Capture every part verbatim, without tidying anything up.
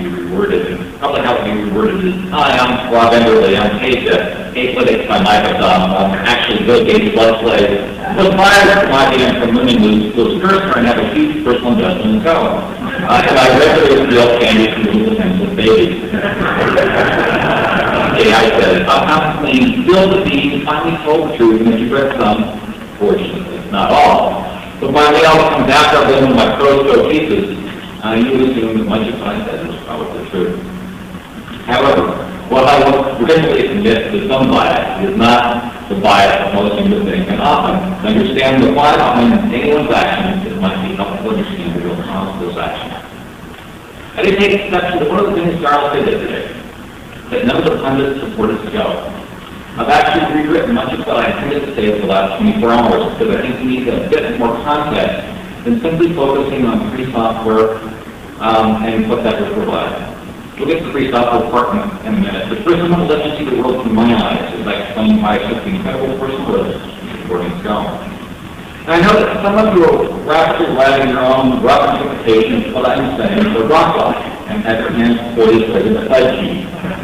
be reworded. And probably how it be reworded is, hi, I'm Rob Enderley. I'm paid to Athletic by Microsoft. I'm actually Bill Gates' blood slave. Was fired from I B M from winning was, was cursed and have a huge personal investment in Co. Uh, and I regularly steal candy from little pencil babies. Okay, I said, I'm not claiming still to be finally told the truth, and that you've read some, fortunately, not all. But by the all comes after I've been one of my pro-show pieces, uh, you assume that much of what I said was probably true. However, what I will regularly admit to some bias is not the bias of most human beings, and often to understand the why behind anyone's actions, it might be helpful to understand the real cause of those actions. I did take exception to one of the things Charles said today, that none of the pundits supported Go. I've actually rewritten much of what I intended to say over the last twenty-four hours because I think we need a bit more context than simply focusing on free software um, and what that would provide. We'll get to the free software part in a minute, but first I want to let you see the world through my eyes as I explain why I took the incredible personal risk in supporting Go. And I know that some of you are rapidly writing your own rough interpretation of what I'm saying for Rockwell and have your hands poised like a side sheet.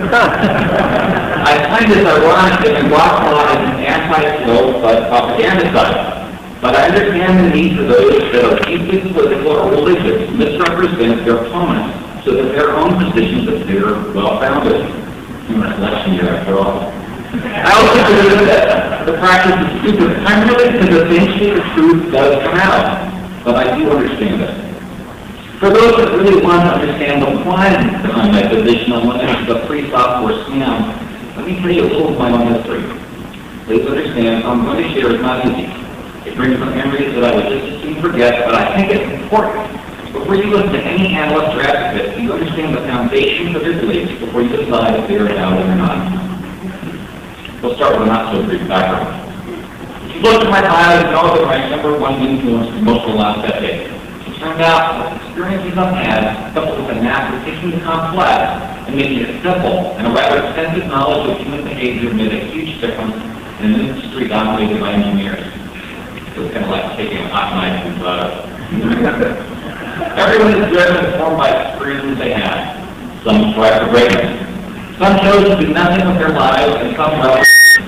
I find this ironic that Rockwell is an anti-slow but propaganda site. But I understand the need for those that are deeply political or religious to misrepresent their opponents so that their own positions appear well-founded. In an election year, after all. I also believe that the practice is stupid, primarily because eventually the truth does come out. But I do understand it. For those that really want to understand the why behind my position on what is the free software scam, let me tell you a little of my own history. Please understand, I'm going to share is not easy. It brings up memories that I would just as soon forget, but I think it's important. Before you listen to any analyst or advocate, you understand the foundation of your beliefs before you decide if they are valid or not. We'll start with a not-so-brief background. If you look at my bio, you know that my number one influence for most of the last decade. It turned out that the experiences I've had, coupled with a knack of taking the complex and making it simple, and a rather extensive knowledge of human behavior made a huge difference in an industry dominated by engineers. It was kind of like taking a hot knife and butter. Everyone is driven and informed by experiences they had. Some strive for greatness. Some chose to do nothing with their lives, and some well.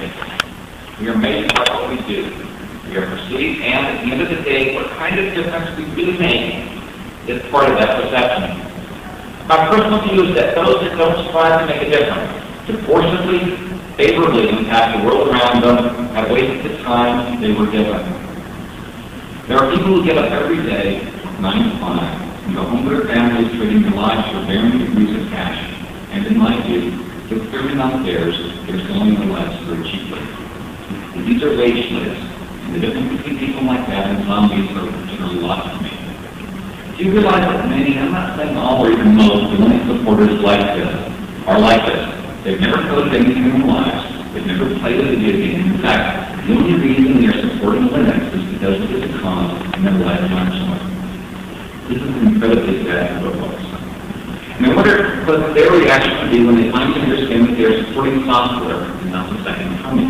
We are made by what we do. We are perceived, and at the end of the day, what kind of difference we really make is part of that perception. My personal view is that those that don't strive to make a difference, to forcibly, favorably impact the world around them, have wasted the time they were given. There are people who get up every day, nine to five, and go home to their families trading their lives for varying degrees of cash. And in my view, if they're not theirs, they're selling their lives very cheaply. And these are wage slaves. And the difference between people like that and zombies are particularly lost to me. Do you realize that many, I'm not saying all or even most, the only supporters like this, are like this? They've never coded anything in their lives. They've never played a video game. In fact, the only reason they're supporting Linux is because it is a cause and their lives aren't so much. This is incredibly sad for folks. And I wonder what their reaction would be when they finally understand that they're supporting software and not the second coming.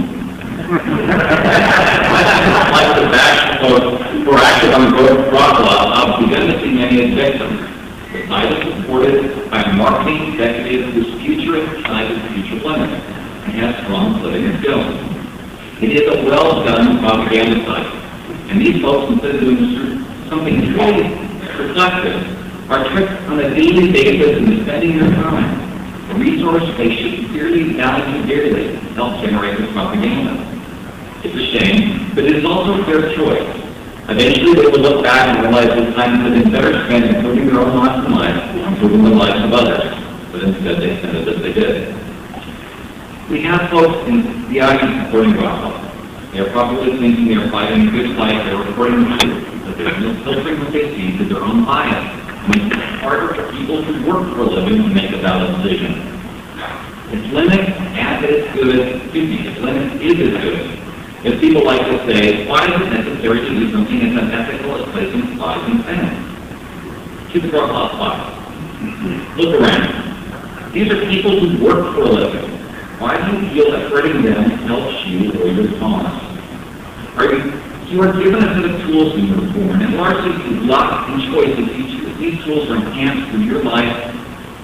Like the back who are active on the Rockwell, I've begun to see many as victims. The site is supported by a marketing executive whose future is tied to the future Linux and has strong political skills. It is a well-done propaganda site. And these folks, instead of doing something really productive, are tricked on a daily basis in spending their time, a resource they should clearly value dearly, help generate this propaganda. It's a shame, but it is also their choice. Eventually they will look back and realize the time has been better spent improving their own lives and lives, improving the lives of others, but instead they spent it as they did. We have folks in the audience supporting Rockwell. They are probably thinking they are fighting a good fight, they are reporting the truth, but they are filtering what they see to their own bias. Makes it harder for people who work for a living to make a valid decision. If Linux as it's good, excuse me, if Linux is as good, if people like to say, why is it necessary to do something as unethical as placing slides in pen? To the Rockwell slides. Look around. These are people who work for a living. Why do you feel that hurting them helps you or your cause? Are you, you are given a set of tools when you were born, and largely through luck and choices, each these tools are enhanced through your life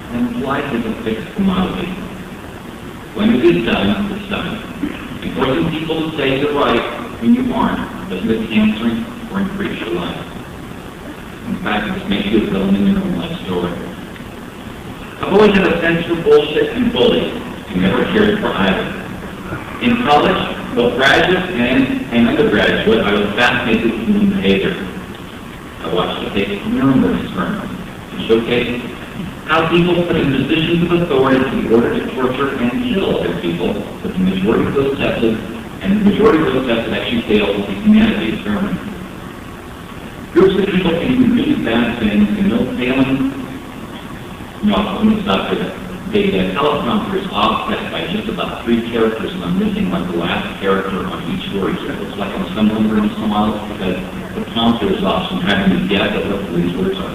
and life is a fixed commodity. When it is done, it's done. And forcing people to say you're right when you aren't doesn't enhance or increase your life. In fact, it just makes you a villain in your own life story. I've always had a sense for bullshit and bullies, and never cared for either. In college, both graduate and, and undergraduate, I was fascinated with human behavior. I watched the tape from Nuremberg experiments and showcased how people put in positions of authority in order to torture and kill other people, but the majority of those tested, and the majority of those tested actually failed with the humanity experiment. Groups of people can do really bad things and no failing. No, let me stop there. The uh, teleprompter is offset by just about three characters, and I'm missing like the last character on each word. So it looks like I'm stumbling over in some while because the prompter is off, so I'm having to guess at what these words are.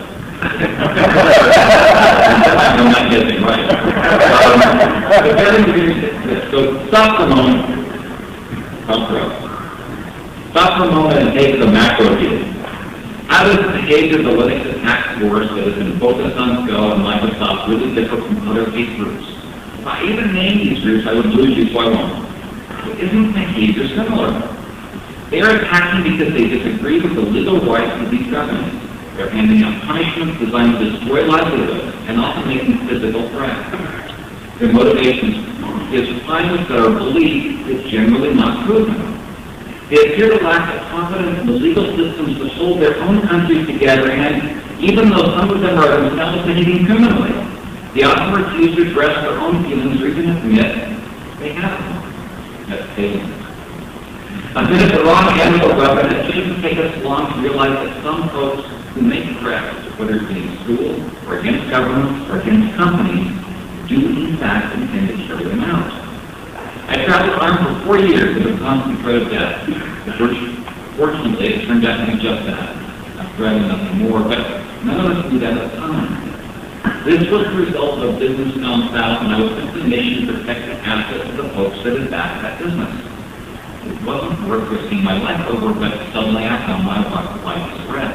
I'm not guessing right. Um, the very beginning, so stop for a moment. Stop for Stop for a moment and take the macro view. How does the behavior of the Linux attack force that has been focused on Go and Microsoft really differ from other hate groups? If I even name these groups, I would lose you, so I won't. But isn't behavior similar? They are attacking because they disagree with the legal rights of these governments. They're handing out punishments designed to destroy livelihoods and often making physical threats. Their motivation is violence that are believed is generally not proven. They appear to lack the confidence in the legal systems to hold their own countries together, and even though some of them are themselves behaving criminally, they often refuse to address their own feelings or even admit they have them. That's failing. I've been at the wrong end of the weapon. It shouldn't take us long to realize that some folks who make threats, whether it's in school or against governments or against companies, do in fact intend to carry them out. I traveled armed for four years with a constant threat of death. Fortunately, it turned out to be just that. I've threatened nothing more, but none of us knew that at the time. This was the result of business gone south, and I was simply mission to protect the assets of the folks that had backed that business. It wasn't worth risking my life over, but suddenly I found my life threat.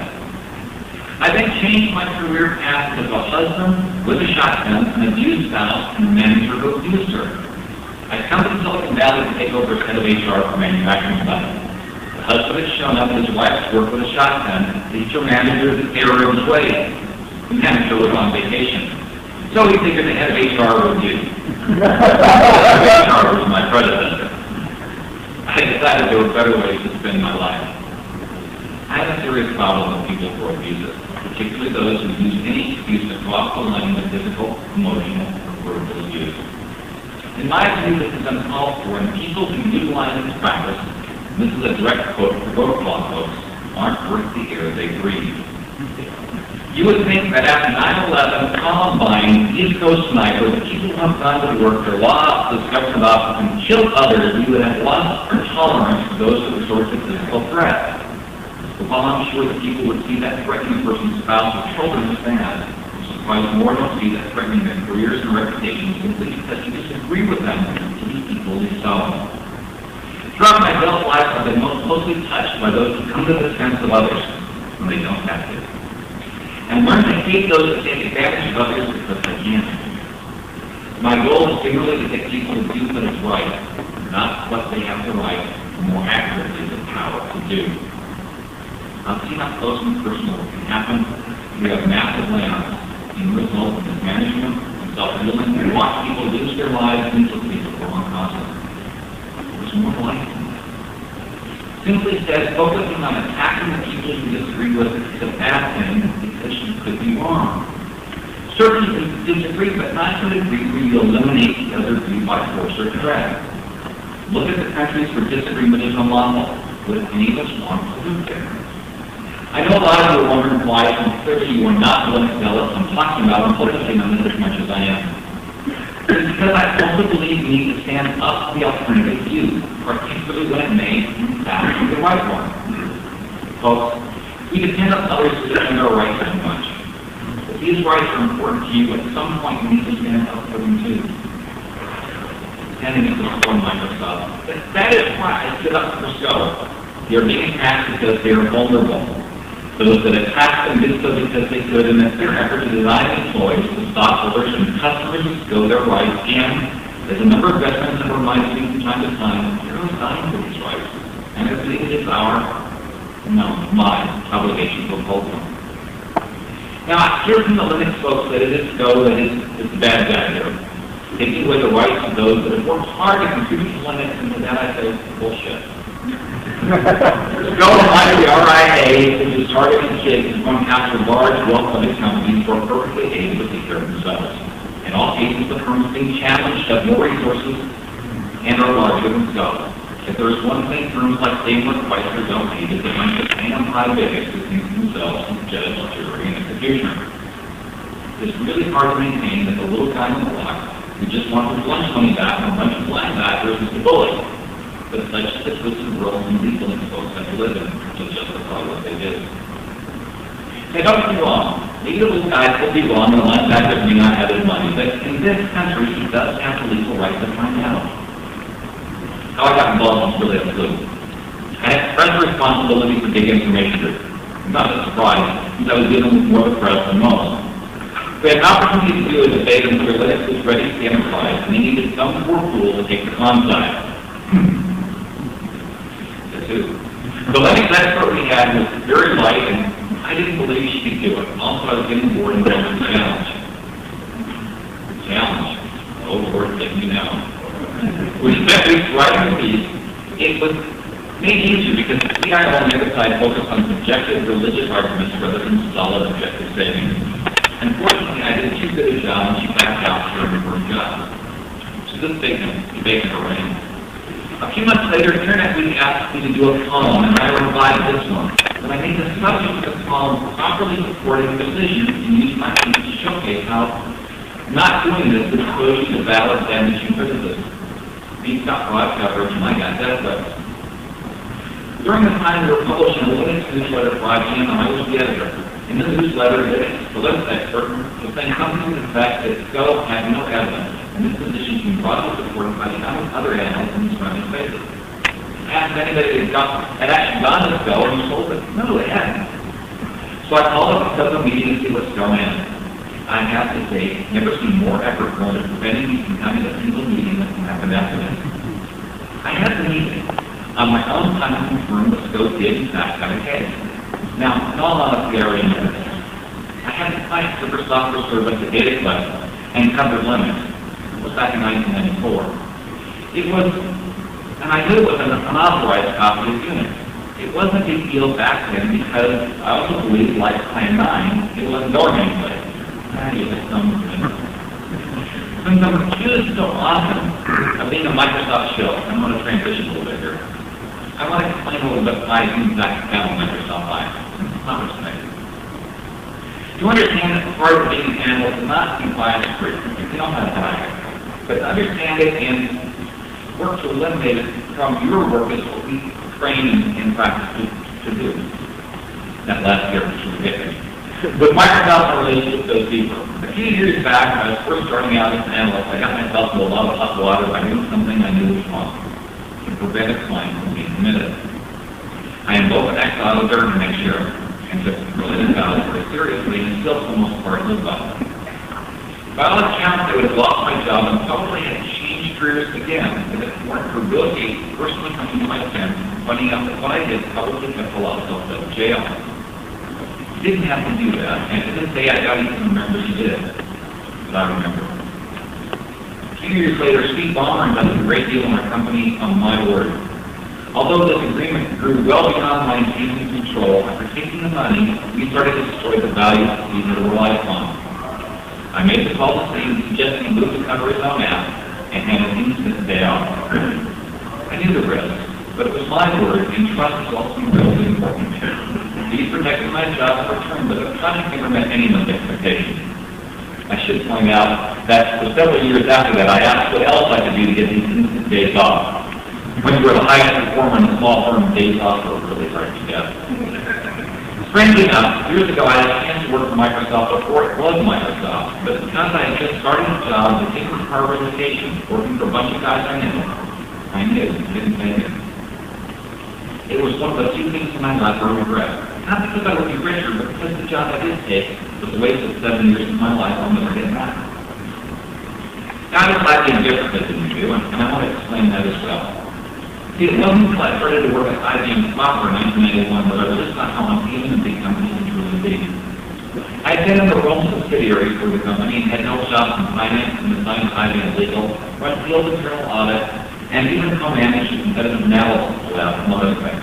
I then changed my career path as a husband with a shotgun, an abused spouse, and a manager who abused her. I come to Silicon Valley to take over as head of H R for manufacturing side. The husband had shown up at his wife's work with a shotgun. The H R manager is the terror of his way. The manager was on vacation. So he figured the head of H R would do. The head of H R was my predecessor. I decided there were better ways to spend my life. I have a serious problem with people who are abusive, particularly those who use any excuse to cross the line of difficult, emotional, or verbal abuse. In my view, this is uncalled for, and people who utilize this practice, and this is a direct quote from protocol folks, aren't worth the air they breathe. You would think that after nine eleven, Columbine, East Coast sniper, the people who have gone to work their law, discovered about, and killed others, we would have lost our tolerance for those who resort to physical threat. But while I'm sure that people would see that threatening a person's spouse or children as bad, surprised more don't see that threatening their careers and reputations simply because you disagree with them to be equally so. Throughout my adult life, I've been most closely touched by those who come to the defense of others when they don't have to, and learn to hate those that take advantage of others because they can. My goal is generally to get people to do what is right, not what they have the right, or more accurately, the power to do. I've seen how close and personal it can happen. We have massive layoffs in the result of mismanagement and self-healing, and watch people lose their lives needlessly for wrong causes. There's more life. Simply said, focusing on attacking the people you disagree with is a bad thing because you could be wrong. Certainly you can disagree, but not to the degree where you eliminate the other view by force or threat. Look at the countries where disagreement is unlawful. Would any of us want to live there? I know a lot of you are wondering why, and clearly you are not Linux zealots. I'm talking about and focusing on this as much as I am. It's because I also believe we need to stand up to the alternative view, particularly when it may, in fact, be the right one. Folks, we depend on others to defend our rights so much. If these rights are important to you, at some point you need to stand up for them too. Standing up for Microsoft. That is why I stood up for Go. They're being attacked because they are vulnerable. Those that attacked them did so because they could, and that their effort to deny employees, the stockholders, and customers who go their rights, and as a number of veterans have reminded me from time to time, they're not dying for these rights. And I believe it is our, no, my obligation to uphold them. Now, I hear from the Linux folks that it is Go that is, is the bad guy here, taking away the rights of those that have worked hard to contribute to Linux, and to that I say, bullshit. Go like the R I A, which is targeting kids who want to capture large, well-funded companies who are perfectly able to take care of themselves. In all cases, the firms being challenged have more resources and are larger than Go. If there is one thing firms like Daimler, Chrysler don't need, it's a bunch of damn high bigots who think themselves as judge, jury, and executioner. It's really hard to maintain that the little guy on the block who just wants his lunch money back from a bunch of linebackers is the bully. But such is the twisted world and legal folks have to live in to justify what they did. Now, don't get me wrong. Legal guys will be wrong and linebackers may not have his money, but in this country, he does have the legal right to find out. How I got involved was really a clue. I had express responsibility for big information group. Not a surprise, since I was dealing with more of the press than most. We had an opportunity to do a debate on whether Linux was ready to be enterprise, and they needed some poor fool to take the con side. The Linux expert we had was very light, and I didn't believe she could do it. Also, I was getting bored and going to the challenge. Challenge. Oh, Lord, let me know. We spent weeks writing the piece. It was made easier because we are on the other side focused on subjective religious arguments rather than solid objective savings. Unfortunately, I did too good a job, and she backed out for her first job. So this debate never ran. A few months later, Internet Week asked me to do a poem, and I revised this one. But I made the subject of the poem properly supporting the decision and used my piece to showcase how not doing this would expose you to valid, damaging criticism. These got broad coverage, and I got that way. During the time we were publishing a Linux newsletter for I B M, I was the editor. In the newsletter, the Linux expert was saying something to the fact that Go had no evidence, and this position can be broadly supported by the other analysts in the surrounding spaces. Asked anybody that had actually gone to Go, and he told us, no, they hadn't. So I called up a couple of meetings to see what's going on. I have to say, never seen more effort going to preventing me from having a single meeting that can happen after this. I had the meeting. On my own time to confirm that Go did in fact have a case. Now, in all honesty, I already knew this. I had to fight for software service at data collection and covered Linux. It was back in nineteen ninety-four. It was, and I knew it was an unauthorized copy of Unix. It wasn't a big deal back then because I also believed, like Plan nine, it was a door gameplay. I use it some Since I'm accused so often of being a Microsoft shill, I'm going to transition a little bit here. I want to explain a little bit why I use that down Microsoft Live. It's not respected. To understand that part of being an analyst is not to buy a script. You don't have to buy it. But to understand it and work to eliminate it from your work is what we train and, and practice to, to do. That last year was ridiculous. With Microsoft, our relationship goes deeper. A few years back, when I was first starting out as an analyst, I got myself into a lot of hot water by doing something I knew was wrong to prevent a claim from being committed. I am both an ex-auditor and an ex-sheriff, and took related values very seriously, and still for the most part live by them. By all accounts, I would have lost my job and probably had to change careers again if it weren't for Bill Gates personally coming to my tent, finding out that what I did probably kept a lot of self out of jail. He didn't have to do that, and to this day I don't even remember he did, but I remember. A few years later, Steve Ballmer invested a great deal in our company on my word. Although this agreement grew well beyond my intended control, after taking the money, we started to destroy the values that we had relied upon. I made the call to Steve suggesting he move to cover his own app and had an instant day off. I knew the risk, but it was my word, and trust is also really important. These protected my job in return, but the project never met anyone's expectations. I should point out that for several years after that, I asked what else I could do to get these instant days off. When you were the highest performer in a small firm, days off were really hard to get. Strangely enough, years ago I had a chance to work for Microsoft before it was Microsoft, but because I had just started a job and taken part of education, working for a bunch of guys I knew, I knew it didn't pay me. It was one of the few things in my life I regret. Not because I would be richer, but because the job I did take was a waste of seven years of my life I'll never get back. Now, I just like being different than you do, and I want to explain that as well. See, it wasn't until I started to work at I B M software in nineteen ninety-one that I realized how unappealing a big company can truly be. I had been in the role subsidiary for the company and had held jobs in finance and assigned I B M legal, run field internal audit, and even co-managed a competitive analysis lab, among other things.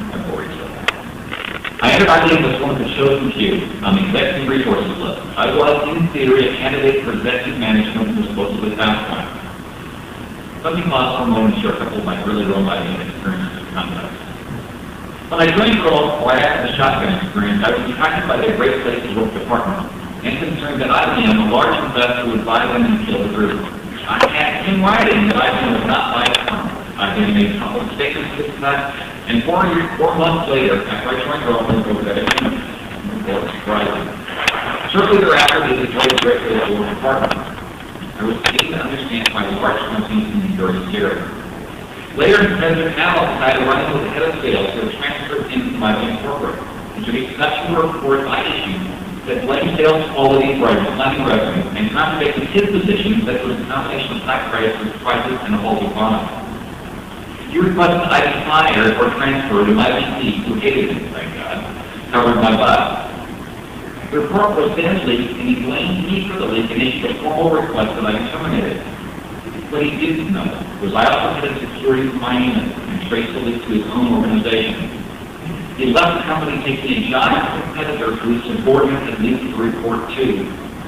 I entered I B M as one of the chosen few on the executive resources list. I was, in theory, a candidate for executive management and was supposed to be fast one. Let me pause for a moment and share a couple of my early role I B M experiences and contacts. When I joined Kroll, or I had the shotgun experience, I was attracted by their great place to work department and concerned that I B M, a large investor, would buy them and kill the group. I had in writing that I B M was not my firm. I B M made public statements to this effect, and four, years, four months later, after I joined Kroll, I went that again. It was surprising. Shortly thereafter, they deployed the great place to work department. I was beginning to understand why large companies can be very scary. Later in President Al decided to run into the head of sales who was transferred into my own corporate. And to the customer report I issued that blamed sales quality for declining revenue and contradicted his position that was a combination of high prices, prices, and a faulty economy. He requested I be fired or transferred to my V P, who hated me, thank God, covered my butt. The report was then leaked, and he blamed me for the leak and issued a formal request that I be terminated. What he didn't know was I also had a security finance and traced the leak to his own organization. He left the company taking a giant competitor whose subordinate had leaked the report to.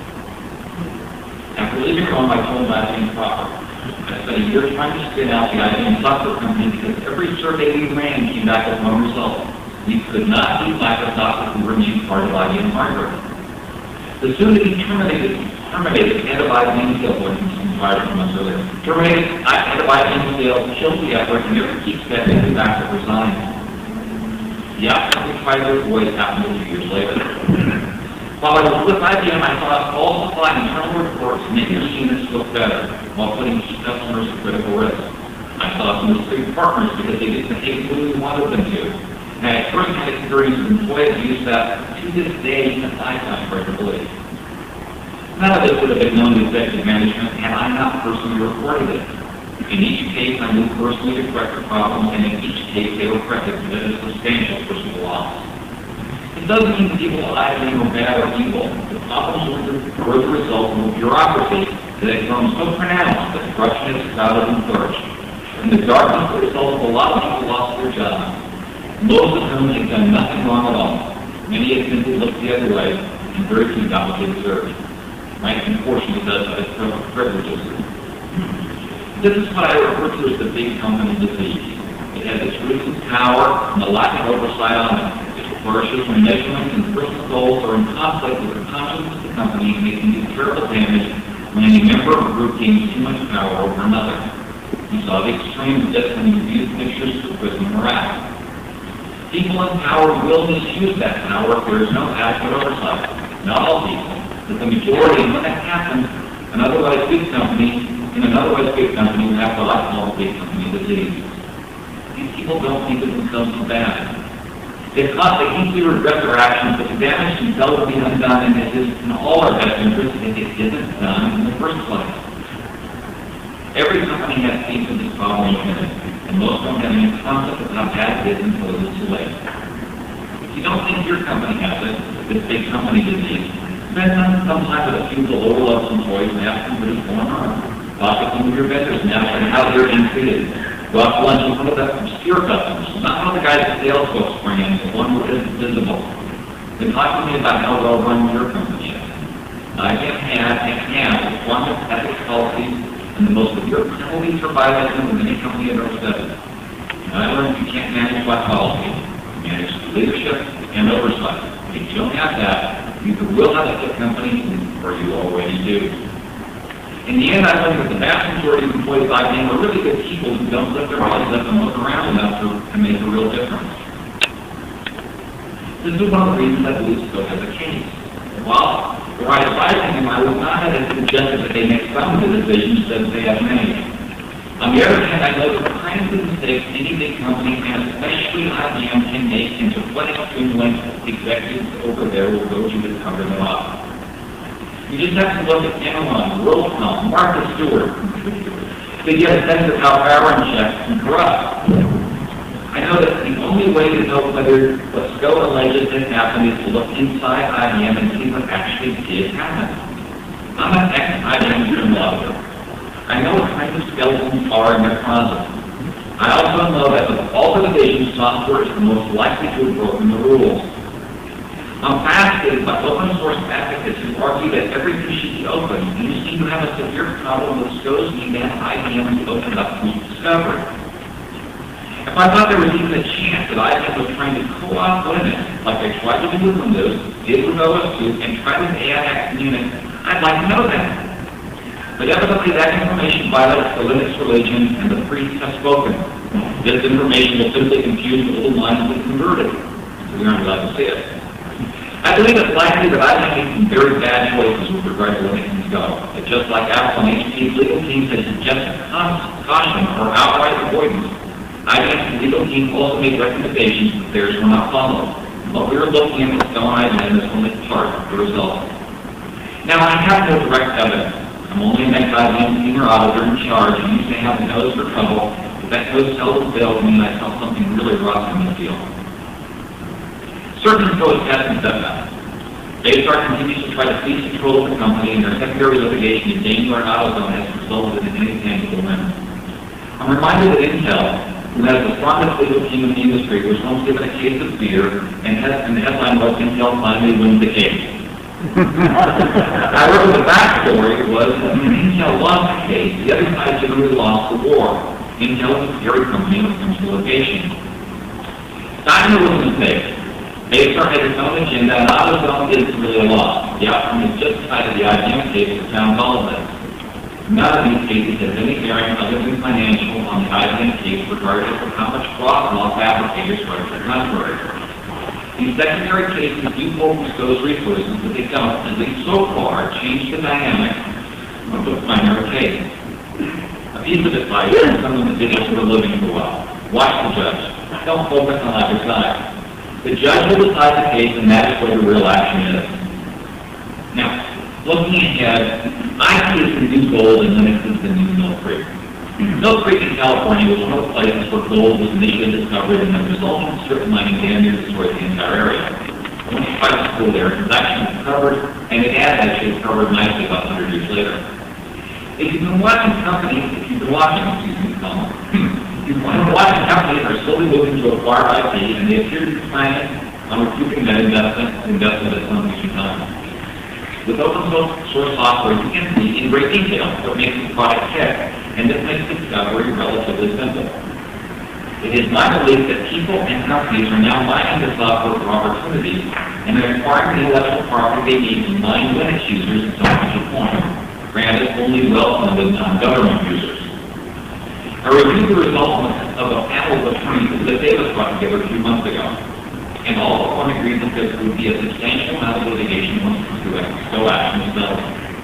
After leaving home, I told him I was improper. I spent a year trying to spin out the I B M software company because every survey we ran came back with one result. We could not do Microsoft if we remained part of I B M hardware. The soon to be terminated, terminated antibiotic sales from five months earlier. Terminated antibiotic sales killed the effort and never keeps that into back to resign. The outcome we tried to avoid happened a few years later. While I was with I B M, I thought all supply internal reports make your units look better while putting customers at critical risk. I saw some mistreated partners because they didn't behave the way we wanted them to. And I had first-hand experience with employees who use that to this day since I found credibility. None of this would have been known to executive management had I not personally reported it. In each case, I moved personally to correct the problem, and in each case, they were corrected with a substantial personal loss. It doesn't mean people at I B M are bad or evil. The problems were the result of a bureaucracy that had grown so pronounced that corruption has crowded and flourished. In the darkness, the result of a lot of people lost their jobs. Most of whom had done nothing wrong at all. Many had simply looked the other way, and very few got what they deserved. My portion of that is privileges. This is what I refer to as the big company disease. It has its roots in power and the lack of oversight on it. It flourishes when measurements and personal goals are in conflict with the conscience of the company, making do terrible damage when any member of a group gains too much power over another. You saw the extreme of this when you viewed pictures of prison morale. People in power will misuse that power if there is no adequate oversight. Not all people, but the majority, and when that happens, an otherwise good company, in an otherwise good company, will have what I call a big company disease. These people don't think of themselves as bad. They thought they easily regret their actions, but the damage can seldom be undone, and it is in all our best interest if it isn't done in the first place. Every company has seen this problem in it, and most don't have any concept of how bad it is until it is too late. If you don't think your company has it, this big company disease, spend some time with a few of the lower-level employees and ask them what is going on. Talk to some of your vendors and ask them how they're being treated. Go out to lunch with one of the obscure customers, not one of the guys that sales folks bring in, but one who isn't visible. Then talk to me about how well run your company is. I can have and have performance ethics policies and the most severe penalties for violation of any company I've ever studied. Now, I learned you can't manage by policy. You manage leadership and oversight. If you don't have that, you either will have a good company or you already do. In the end, I learned that the vast majority of employees I B M are really good people who don't lift their bodies up and look around enough to, to make a real difference. This is one of the reasons I believe Cisco has a case. While the right advising them, I would not have suggested that they make some of the decisions that they have made. On the other hand, I know that the massive mistakes any big company, and especially I B M, can make, and to what extreme lengths executives over there will go to to cover them up. You just have to look at Amazon, WorldCom, Martha Stewart, to get a sense of how background checks can corrupt. I know that the only way to know whether what S C O alleges did happen is to look inside I B M and see what actually did happen. I'm an ex-I B M film auditor. I know what kinds of skeletons are in their closet. I also know that with all the divisions, software is the most likely to have broken the rules. I'm fascinated by open source advocates who argue that everything should be open, and you seem to have a severe problem with S C O's need that I B M to open up to discovery. If I thought there was even a chance that I B M was trying to co-opt Linux, like they tried to do with Windows, did with O S two, and tried with A I X and Unix, I'd like to know that. But evidently that information violates the Linux religion, and the priests have spoken. This information will simply confuse the little minds of the converted, so we aren't allowed to see it. I believe it's likely that I have made some very bad choices with regard to Linux and S C O. But just like Apple and H P's legal teams had suggested caution or outright avoidance, I B M's legal team also made recommendations that theirs were not followed. What we were looking at with S C O and I B M is only part of the result. Now, I have no direct evidence. I'm only an ex-I B M senior auditor in charge, and you may have a nose for trouble, but that nose seldom fails me, and I saw something really rough in the field. Certain S C O tests and setbacks. Daystar continues to try to seize control of the company, and their secondary litigation in Daimler and AutoZone has resulted in any tangible win. I'm reminded that Intel, who has the strongest legal team in the industry, was once given a case of beer, and, has, and the headline was Intel finally wins the case. However, the backstory was that when Intel lost the case, the other side generally lost the war. Intel is a scary company when it comes to litigation. Daimler was a mistake. Daystar had its own agenda, and AutoZone isn't really a loss. The outcome is just tied to the I B M case that found all of this. None of these cases has any bearing other than financial on the I B M case, regardless of how much fraud law fabricators try to contrary. These secondary cases do hold S C O's resources, but they don't, at least so far, change the dynamic of the primary case. A piece of advice from someone that did this for a living for a while. Watch the judge. Don't focus on either side. The judge will decide the case, and that is where the real action is. Now, looking ahead, I see as the new gold and Linux is the new Mill Creek. Mill Creek in California was one of the places where gold was initially discovered, and the resulting strip mining damn near destroyed the entire area. I went to private school there, it was actually discovered, and it has actually discovered nicely about one hundred years later. If you've been watching companies, if you've been watching, excuse me, Tom, if you've been watching companies are slowly moving to acquire I P, and they appear to be planning on recouping that investment, investment at some future time. With open source software, you can see in great detail what makes the product tick, and this makes discovery relatively simple. It is my belief that people and companies are now mining the software for opportunities, and they're acquiring the intellectual property they need to mine Linux users at some future point. Granted, only well-funded non-government users. I reviewed the results of a panel of attorneys that Davis brought together a few months ago, and all of them agreed that there would be a substantial amount of litigation once the S C O action is settled.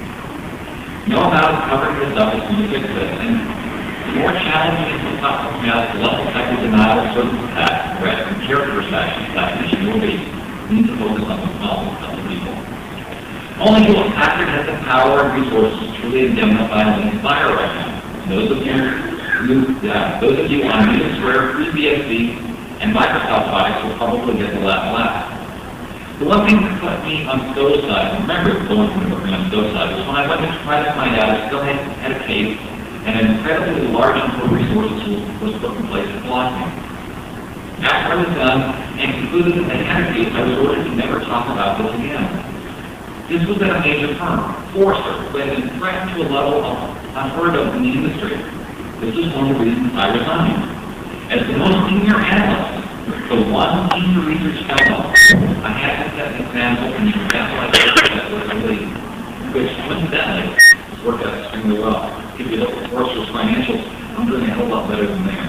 No amount of covering this up is going to fix this, and the more challenging is the platform has, the less effective denial of certain attacks, threats, and character assassination will be. We need to focus on the problem, not the people. Only Hewlett Packard has the power and resources to truly indemnify and inspire right now. Those of you, who, uh, those of you on Unix, Rare, FreeBSD, and Microsoft products will probably get the last laugh. The one thing that put me on S C O's side, I remember going from working on S C O's side, was when I went to try to find out if S C O had, had a case, and an incredibly large number of resources was, was put in place to block me. After I was done and concluded that they had a case, I was ordered to never talk about this again. This was at a major firm, Forrester, who had been threatened to a level of unheard of in the industry. This is one of the reasons I resigned. As the most senior analyst, the one senior research fellow, I had to set an example and example like this that was really good. Coincidentally, it's worked out extremely well. If you look at Forrester's financials, I'm doing a whole lot better than them.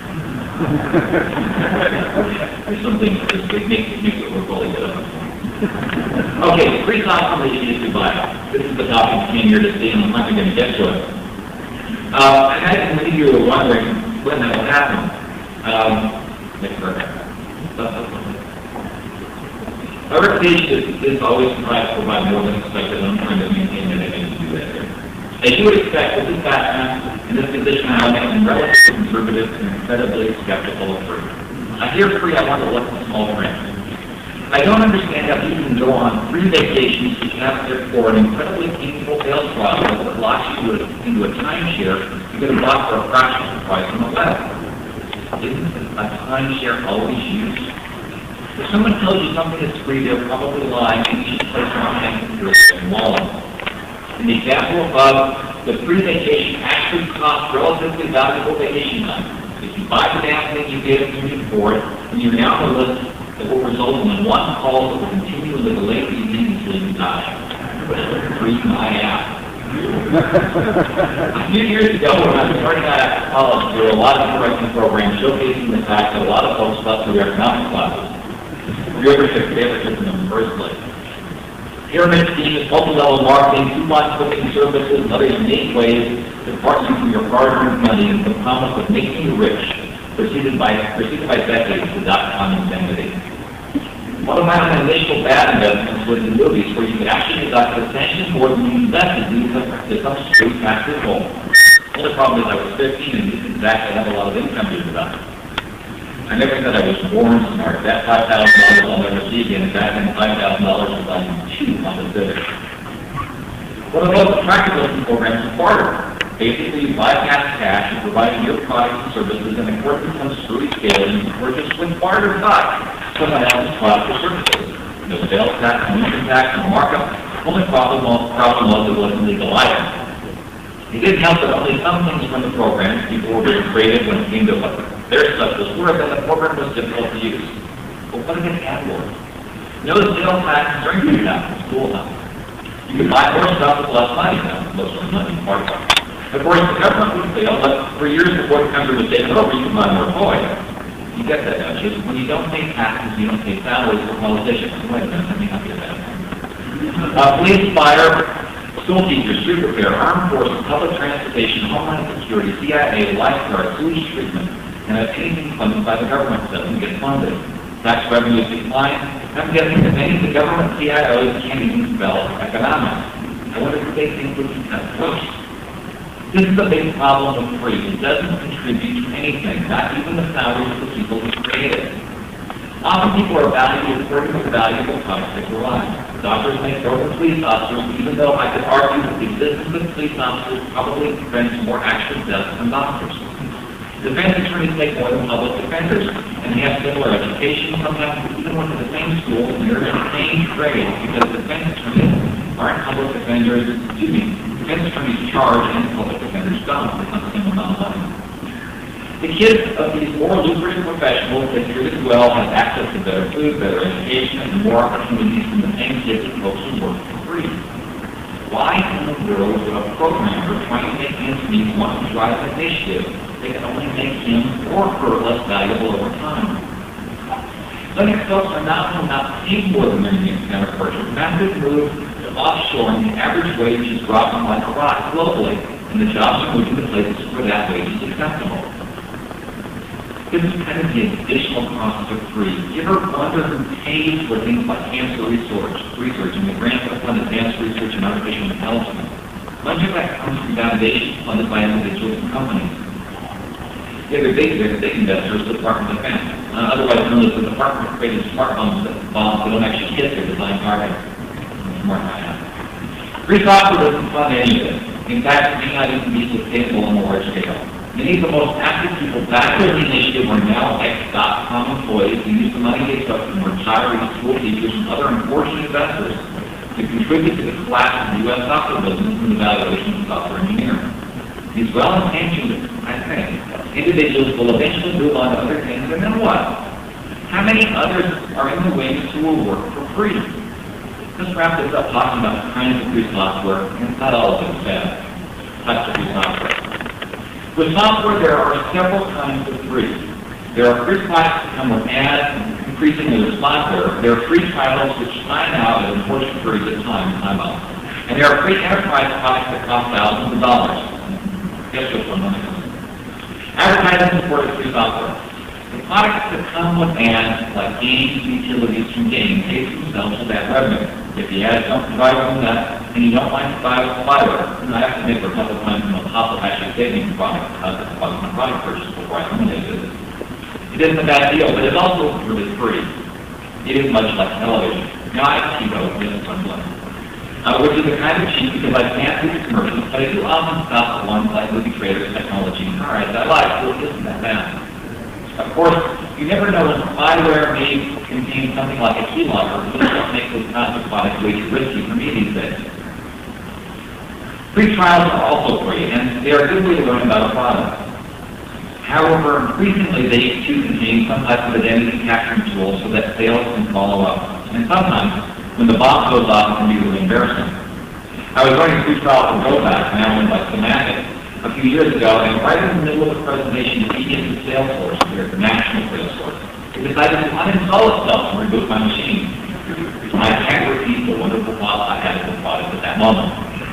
There's something that just makes, makes it work really good. Okay, pre-confirmation is goodbye. This is the topic you came here to see, and I'm not going to get to it. Uh, I had many of you were wondering, when that will happen. Um, next paragraph. Our education is, is always trying to provide more than expected, and I'm trying to maintain that I need to do that here. As you would expect, with this background and this position, I am relatively conservative and incredibly skeptical of free. I hear free, I want to look at small print. I don't understand how you can go on three vacations to capture for an incredibly painful sales process that locks you into a timeshare to get a block for a fraction of the price on the web. Isn't a timeshare always used? If someone tells you something is free, they're probably lying, and you should place your hand into your wallet. In the example above, the free vacation actually costs relatively valuable vacation time. If you buy the damn thing you gave union for it, and you're now on the list that will result in one call that will continually delay the evening until you die. Free my app. A few years ago, when I was starting out at college, there were a lot of interesting programs showcasing the fact that a lot of folks left through economics classes. Have you ever took favoritism in the first place? Pyramid schemes, multi-level marketing, coupon booking services, and other unique ways to partner from your hard-earned money and the promise of making you rich, preceded by, preceded by decades of dot-com insanity. One of my initial bad investments was in movies where you could actually deduct essentially more than you invested due to some straight tax loophole. The only problem is I was fifteen and didn't exactly have a lot of income to deduct. I never said I was born smart. That five thousand dollars I'll never see again, and back in five thousand dollars was on two on the Civic. One of the most attractive looking programs is barter. Basically, you bypass cash and provide your products and services in accordance with some screwy scale and purchase with barter stock. Someone else's product or services. No sales tax, no income tax, no markup. Only problem was, problem was it wasn't legal item. It didn't help that only some things from the program people were very creative when it came to what their stuff was worth, and the program was difficult to use. But what did it add for? No sales tax during the time, school time. You could buy more stuff with less money now, most of the money, markup. Of course, the government would fail, but for years before the country was taken over, you could buy more toys. You get that, don't you? When you don't pay taxes, you don't pay salaries for politicians. Wait a minute, let me help you with that. Uh, police, fire, school teachers, street repair, armed forces, public transportation, homeland security, C I A, lifeguard, sewage treatment, and if anything funded by the government doesn't get funded. Tax revenues decline. I'm guessing that many of the government C I Os can't even spell economics. I wonder if they think we can cut costs. This is a big problem with free. It doesn't contribute to anything, not even the salaries of the people who created it. Often people are valued according to the value of the products they provide. Doctors may throw the police officers, even though I could argue that the existence of police officers probably prevents more actual deaths than doctors. Defense attorneys make more than public defenders, and they have similar education, sometimes even went to the same school, and they're in the same trade, because defense attorneys aren't public defenders, excuse me, defense attorneys charge and public defenders don't, it's not the same amount of money. The kids of these more lucrative professionals that treated well have access to better food, better education, and more opportunities than the same kids and folks who work for free. Why in the world would a programmer trying to make ends meet want to drive an initiative that can only make him or her less valuable over time? Linux folks are not only not paid more than their Indian counterparts, massive move to offshoring, the average wage is dropping like a rock globally, and the jobs are moving to places where that wage is acceptable. This is kind of the additional costs of free. You ever wonder who pays for things like cancer research, research and the grants that fund advanced research in artificial intelligence? Much of that comes from foundations funded by individuals and companies. The other big, big, big investor is the Department of Defense, uh, otherwise known as the Department of Creating Smart Bombs that bombs that don't actually hit their design targets. Smart man. Free software doesn't fund any of this. In fact, it may not even be sustainable on a large scale. Many of the most active people back in the initiative are now ex-dot-com employees who use the money they took from retirees, school teachers, and other unfortunate investors to contribute to the collapse of the U S software business and the valuation of software engineering. These well-intentioned, I think, individuals will eventually move on to other things, and then what? How many others are in the wings who will work for free? Let's wrap this up talking about the kinds of free software, and it's not all of it bad. Types of free software. With software, there are several kinds of free. There are free products that come with ads, increasingly with software. There are free titles which sign out at important periods of time, time out. And there are free enterprise products that cost thousands of dollars. Guess which one? Advertising supported free software. The products that come with ads, like games and utilities from games, pay for themselves with ad revenue. If the ads don't provide them that, and you don't like to buy with the flyware, then I have to make a couple of times on top of actually saving the product because it's about my product purchase before I eliminate it. It isn't a bad deal, but it's also really free. It is much like television. Now I see those in some way. Uh, which is a kind of cheap because I can't do the commercials, but I do often stop at ones like movie trailers, technology, and all right, I like, so it isn't that bad. Of course, you never know when spyware may contain something like a keylogger, which will make those kinds of products way too risky for me these days. Free trials are also free, and they are a good way to learn about a product. However, increasingly they too contain some type of identity capturing tool so that sales can follow up. And sometimes, when the box goes off, it can be really embarrassing. I was running a free trial for GoBack, now owned by Semantic, a few years ago, and right in the middle of the presentation, it begins the Salesforce, here, the national Salesforce. It decided to uninstall itself and reboot my machine. I can't repeat the wonderful thoughts I had of the product at that moment.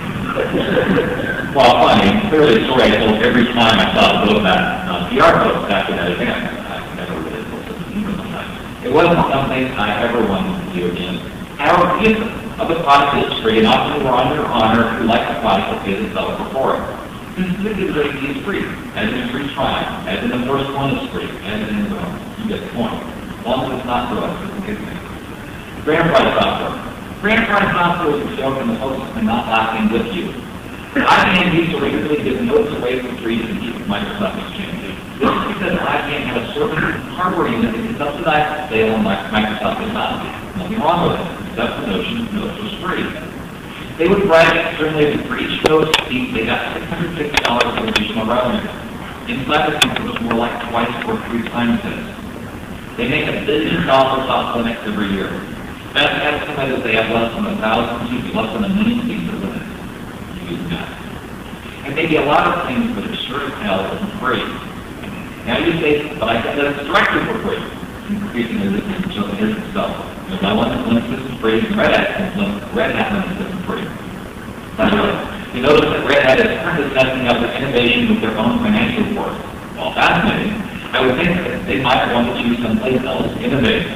Well, funny, clearly a story I told every time I saw the GoBack uh, P R post after that event. I never really told it. It wasn't something I ever wanted to do again. Our gift of the product is free, and often we're on your honor if you like the product will pay the seller for it. This is a good way to be free, as in a free trial, as in the first one is free, as in, well, you get the point. As long as it's not for us, it's a good thing. Free enterprise software. Free enterprise software is a joke and the focus is not laughing with you. I B M used to regularly give notes away for free to keep Microsoft Exchange. This is because I B M had a service hardware unit that could subsidize the sale on Microsoft Exchange. Nothing wrong with it. That's the notion that notes was free. They would brag externally that for each note seat, they got six hundred fifty dollars of additional revenue. Inside the company was more like twice or three times this. They make a billion dollars off Linux every year. Best estimate is they have less than a thousand, less than a million seats of Linux using that. And maybe a lot of things, but it sure as hell isn't free. Now you say, but I said that it's directly for free. Increasingly, this is itself. If I want Linux system free, and Red Hat Red Hat Linux system free. By the way, you notice that Red Hat is currently testing up their innovation with their own financial report. Well, fascinating. I would think that they might want to choose someplace else to innovate.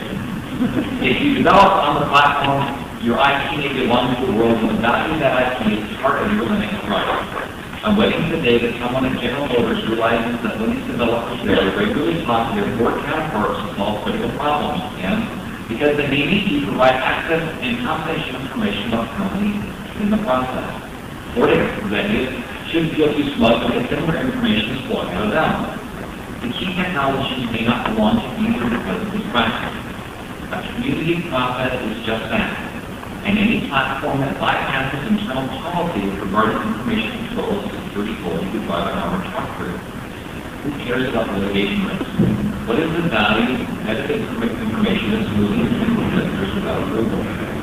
If you develop on the platform, your I P may belong to the world, and the value of that I P is part of your Linux price. I'm waiting for the day that someone at General Motors realizes that Linux developers there regularly talk to their board counterparts to solve critical problems, and because they may need to provide access and confidential information about the company in the process. Board executives shouldn't feel too smug when similar information is flowing out of them. The key technologies may not belong to either because of this practice. A community process is just that. And any platform that bypasses internal policy with regard to information controls is security goals you by an armored truck through. Who cares about the litigation risk? What is the value of information that's moving through listeners without approval?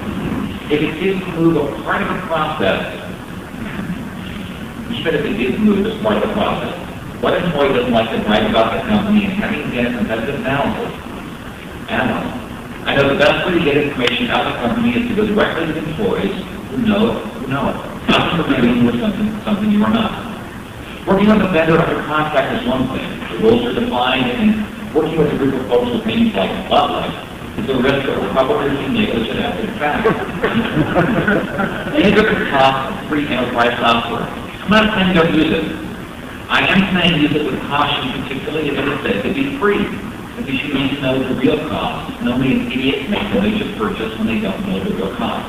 If it is to move a part of the process, even if it is moved as part of the process, what employee doesn't like to brag about the company and having to get a competitive analysis? Analysis. I know the best way to get information about the company is to go directly to the employees who know it, who know it. Not to pretending with something, something you are not. Working with a vendor under contract is one thing. The rules are defined, and working with a group of folks with names like Butler is a risk that will probably be negligent after the fact. Think of the cost of free enterprise software. I'm not saying don't use it. I am saying use it with caution, particularly if it is said to be free. Because you need to know the real cost. Nobody an idiot makes a major purchase when they don't know the real cost.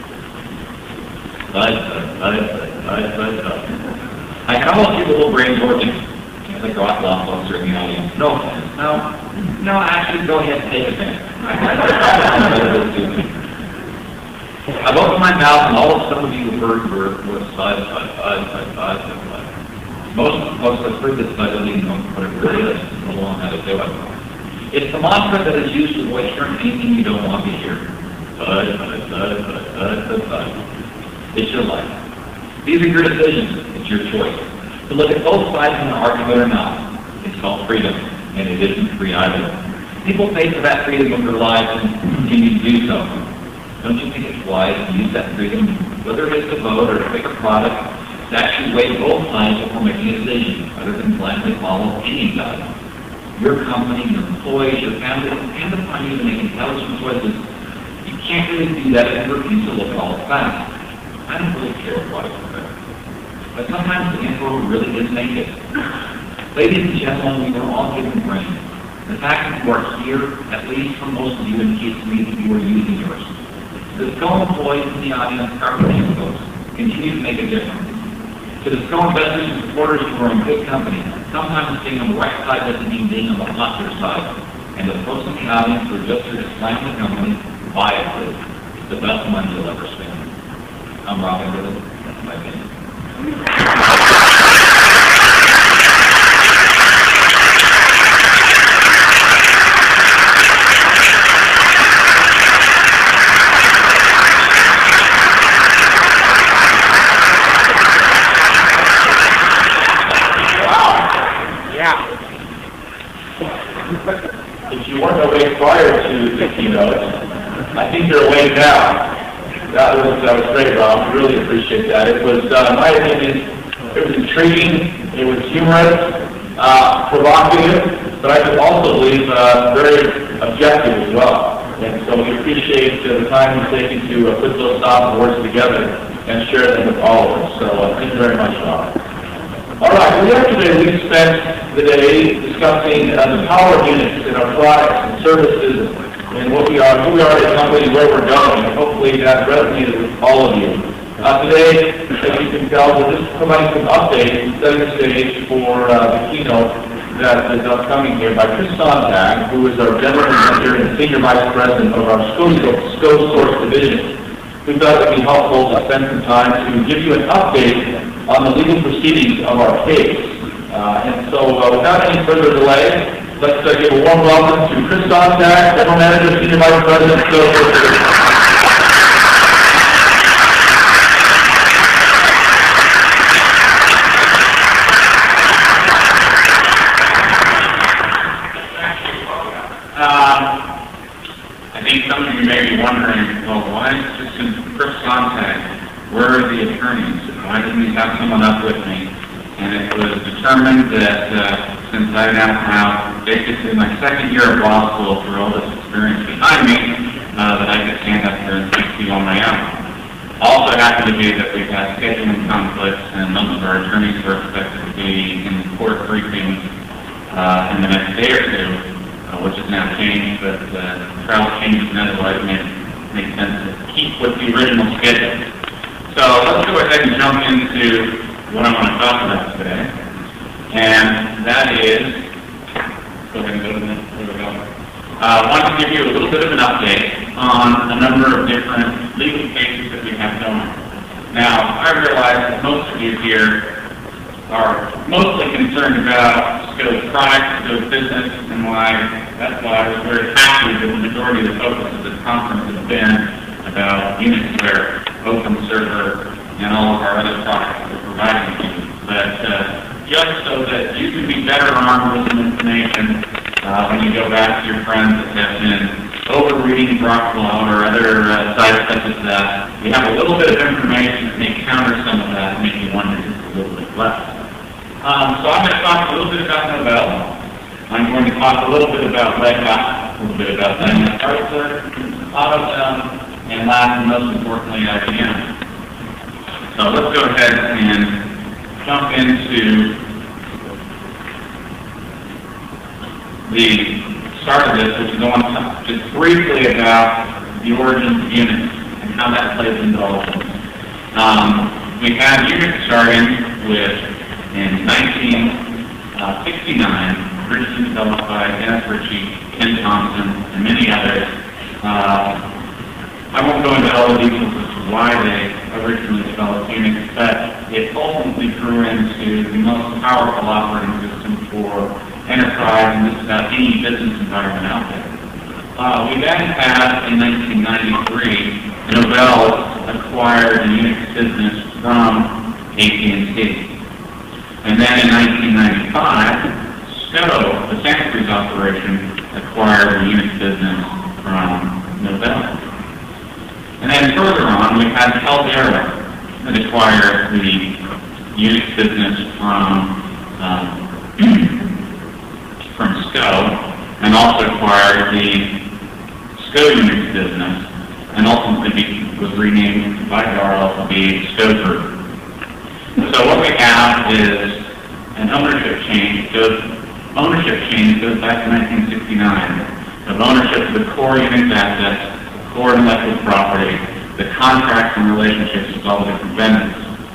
Bud, bud, bud, bud, bud, bud. I can almost see the little brains working. I think the rock lost folks are in the audience. No, no, no, actually go ahead and take a minute. I've opened my mouth and all of some of you have heard were, were side, side, side, side, side, side. Most folks have heard this, but I don't even know what it really is. I don't know how to do it. It's the mantra that is used to avoid hearing anything you don't want to hear. Bud, bud, bud, bud, bud, bud, bud. It's your life. These are your decisions. It's your choice. To look at both sides in an argument or not. It's called freedom, and it isn't free either. People pay for that freedom of their lives and continue to do so. Don't you think it's wise to use that freedom, whether it is to vote or to pick a product, to actually weigh both sides before making a decision, rather than blindly follow any side. Your company, your employees, your family depend upon you to make intelligent choices. You can't really do that if you refuse to look at all the facts. I don't really care what it's about. But sometimes the emperor really is naked. Ladies and gentlemen, we were all given brains. The fact that you are here, at least for most of you, indicates to me that you are using yours. The S C O employees in the audience are brain folks. Continue to make a difference. To the S C O investors and supporters who are in good company, sometimes being on the right side doesn't mean being on the popular side. And the folks in the audience who are just here to slam the company, buy it, please. It's the best money you'll ever spend. I'm Robin Little. That's my opinion. If you weren't awake prior to the keynote, I think you're awake now. That was, that was great, Rob. Really appreciate that. It was, uh, in my opinion, it was intriguing, it was humorous, uh, provocative, but I also believe uh, very objective as well. And so we appreciate uh, the time you've taken to uh, put those thoughts and words together and share them with all of us. So uh, thank you very much, Rob. All right, well, yesterday we spent the day discussing uh, the power of Unix in our products and services and what we are, who we are as a company, where we're going, and hopefully that resonated with all of you. Uh, today, as you can tell, we're just providing some updates and setting the stage for uh, the keynote that is upcoming here by Chris Sontag, who is our General Manager and Senior Vice President of our S C O Source Division. We thought it would be helpful to spend some time to give you an update on the legal proceedings of our case. Uh, and so, uh, without any further delay, let's uh, give a warm welcome to Chris Sontag, General Manager, Senior Vice President, S C O Source Division. I think some of you may be wondering, well, why is this Chris Sontag? Where are the attorneys? Why didn't we have someone up with me? And it was determined that uh, since I now have basically my second year of law school through all this experience behind me, uh, that I could stand up here and speak to you on my own. Also happened to be that we've had scheduling conflicts, and most of our attorneys are expected to be in court briefings uh, in the next day or two. Uh, which has now changed, but uh, travel changes and otherwise it makes, makes sense to keep with the original schedule. So let's go ahead and jump into what I want to talk about today. And that is, go ahead and go to the next, there we go. Uh, I want to give you a little bit of an update on a number of different legal cases that we have going. Now, I realize that most of you here are mostly concerned about S C O's products, S C O's business, and why that's why I was very happy that the majority of the focus of this conference has been about UnixWare, OpenServer, and all of our other products that we're providing to you. But uh, just so that you can be better armed with some information uh, when you go back to your friends that have been over-reading Drocklaw or other uh, sites such as that, we have a little bit of information that may counter some of that and make you wonder just a little bit less. Um, so I'm going to talk a little bit about Novell. I'm going to talk a little bit about Red Hat, a little bit about Dynamic Arthur, AutoZone, and last and most importantly, I B M. So let's go ahead and jump into the start of this, which is going to talk just briefly about the origins of Unix and how that plays into all of this. Um, we had Unix starting with in nineteen sixty-nine, originally developed by Dennis Ritchie, Ken Thompson, and many others. Uh, I won't go into all the details as to why they originally developed Unix, but it ultimately grew into the most powerful operating system for enterprise and just about any business environment out there. Uh, we then had, in nineteen ninety-three, Novell acquired the Unix business from A T and T. And then in nineteen ninety-five, S C O, the Santa Cruz operation, acquired the Unix business from Novell. And then further on, we had Caldera that acquired the Unix business from um, from S C O, and also acquired the S C O Unix business, and ultimately was renamed by Darrell to be S C O Group. So what we have is an ownership change. Goes, ownership change goes back to nineteen sixty-nine of ownership of the core Unix assets, core intellectual property, the contracts and relationships with all the different vendors.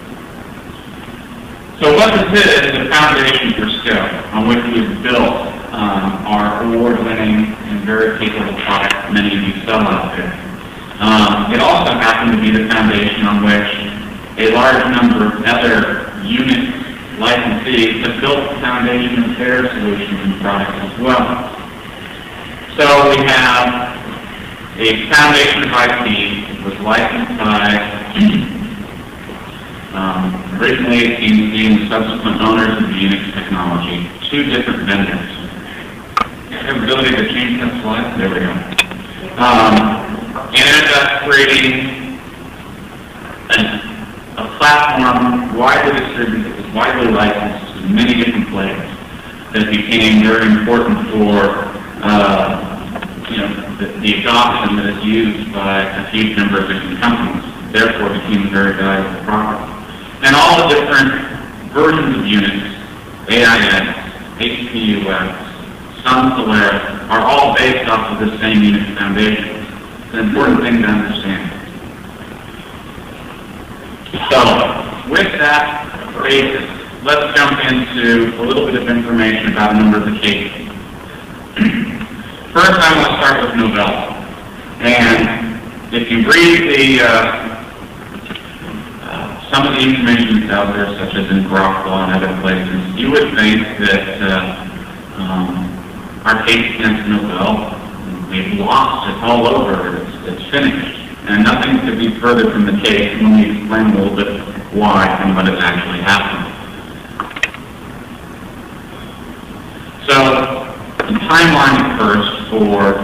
So what this is, is a foundation for S C O, on which we've built um, our award-winning and very capable product many of you sell out there. Um, it also happened to be the foundation on which a large number of other Unix licensees have built the foundation of their solutions and products as well. So we have a foundation of I P that was licensed by Um, originally A T and T and subsequent owners of the Unix technology, two different vendors. I have the ability to change that slide? There we go. Um, and ended up creating a, a platform widely distributed, that was widely licensed to many different players, that became very important for uh, you know, the, the adoption that is used by a huge number of different companies, therefore became a very valuable product. And all the different versions of Unix, A I X, H P U X, Sun Solaris, are all based off of the same Unix foundation. It's an important thing to understand. So, with that basis, let's jump into a little bit of information about a number of the cases. First, I want to start with Novell. And if you read the uh, some of the information that's out there, such as in Groklaw and other places, you would think that uh, um, our case against Novell, we've lost, it's all over, it's, it's finished. And nothing could be further from the case, and let me explain a little bit why and what has actually happened. So, the timeline first for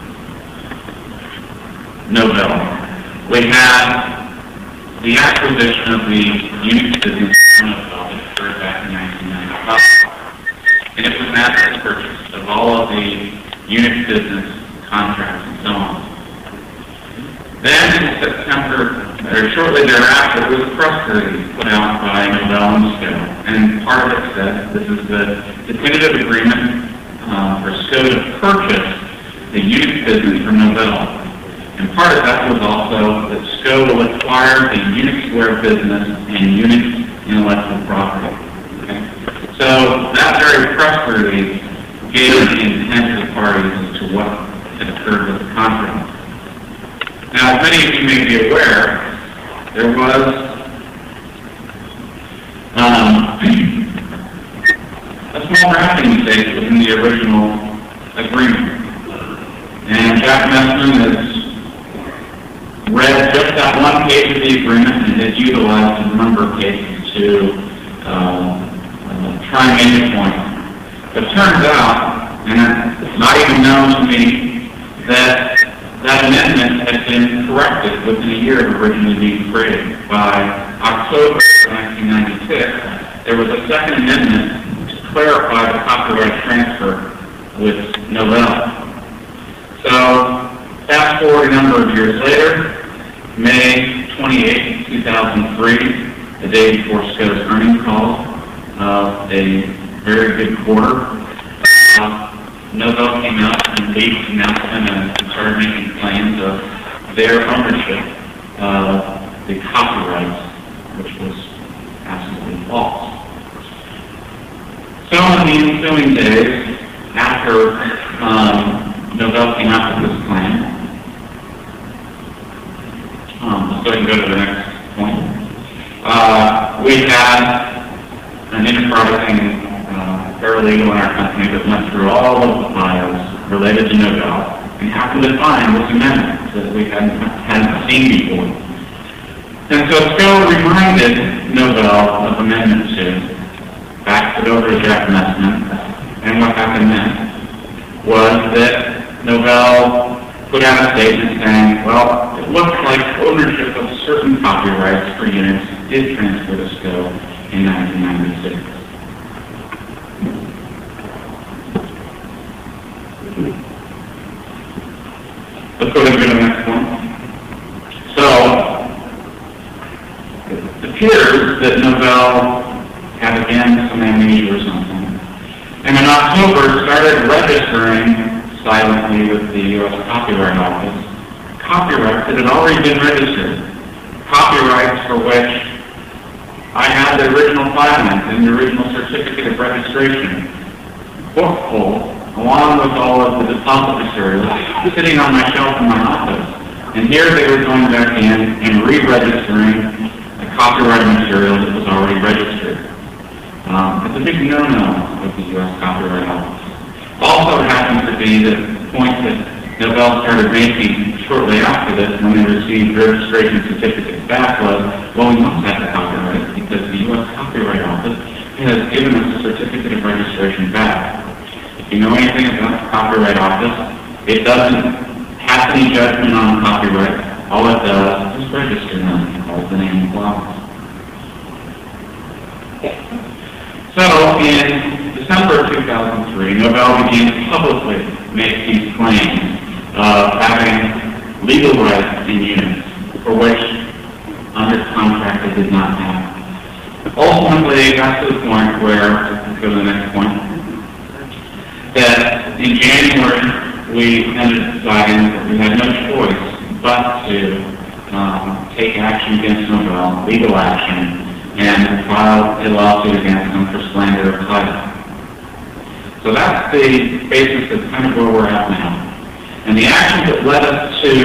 Novell. We had the acquisition of the Unix business from Novell that occurred back in nineteen ninety-five. And it was an asset purchase of all of the Unix business contracts and so on. Then in September, or shortly thereafter, there was a press release put out by Novell and S C O. And part of it said this is the definitive agreement uh, for S C O to purchase the Unix business from Novell. And part of that was also that S C O will acquire the Unixware business and Unix intellectual property. Okay? So that very press release gave the intent of the parties as to what had occurred with the contract. Now, as many of you may be aware, there was um, a small drafting mistake within the original agreement. And Jack Messman has read just that one page of the agreement and has utilized a number of cases to uh, uh, try and make a point. But it turns out, and it's not even known to me, that that amendment had been corrected within a year of originally being created. By October nineteen ninety-six, there was a second amendment to clarify the copyright transfer with Novell. So, fast forward a number of years later, May twenty-eighth, two thousand three, the day before S C O's earnings call, uh, a very good quarter. Uh, Novell came out and made an announcement and started making claims of their ownership of the copyrights, which was absolutely false. So in the ensuing days, after um, Novell came out with this claim, um, let's go ahead and go to the next point. Uh, we had an enterprising paralegal in our company that went through all of the files related to Novell and happened to find this amendment that we hadn't, hadn't seen before. And so S C O reminded Novell of Amendment two, faxed it over to Jack Messman, and what happened then was that Novell put out a statement saying, well, it looks like ownership of certain copyrights for Unix did transfer to S C O, in nineteen ninety-six. Let's go to the next one. So, it appears that Novell had again some amnesia or something. And in October, started registering silently with the U S Copyright Office copyrights that had already been registered. Copyrights for which I had the original filings and the original certificate of registration, book full, along with all of the deposit materials sitting on my shelf in my office. And here they were going back in and re-registering the copyright material that was already registered. Um, it's a big no-no with the U S Copyright Office. Also happens to be the point that Novell started making shortly after this when they received registration certificates back was, well, we must have the copyright because the U S Copyright Office has given us a certificate of registration back. If you know anything about the Copyright Office, it doesn't pass any judgment on copyright. All it does is register them, calls the name of flowers. So, in December two thousand three, Novell began to publicly make these claims of having legal rights in units for which, under contract, they did not have. Ultimately, it got to the point where, let's go to the next point, that in January, we ended up deciding that we had no choice but to um, take action against Novell, legal action, and filed a lawsuit against them for slander of title. So that's the basis of kind of where we're at now. And the action that led us to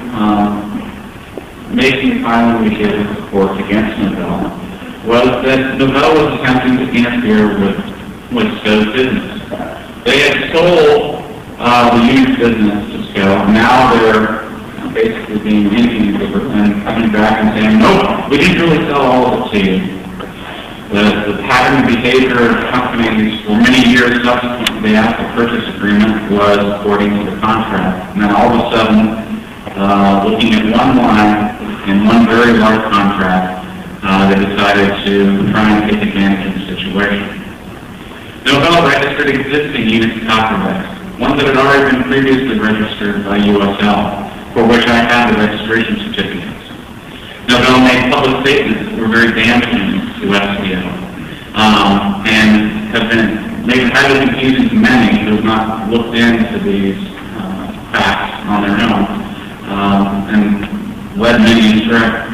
um, making the filing we did with the court against Novell was that Novell was attempting to interfere with, with Sco's business. They had sold uh, the unit business to Sco, and now they're basically being Indian and coming back and saying, nope, we didn't really sell all of it to you. The, the pattern of behavior of companies for many years subsequent to the actual purchase agreement was according to the contract. And then all of a sudden, uh, looking at one line in one very large contract, uh, they decided to try and take advantage of the situation. Novell registered existing unit copyrights, ones that had already been previously registered by U S L, for which I had the registration certificates. Novell made public statements that were very damaging to S C L, um, and have been made highly confusing to many who have not looked into these uh, facts on their own, um, and led many astray.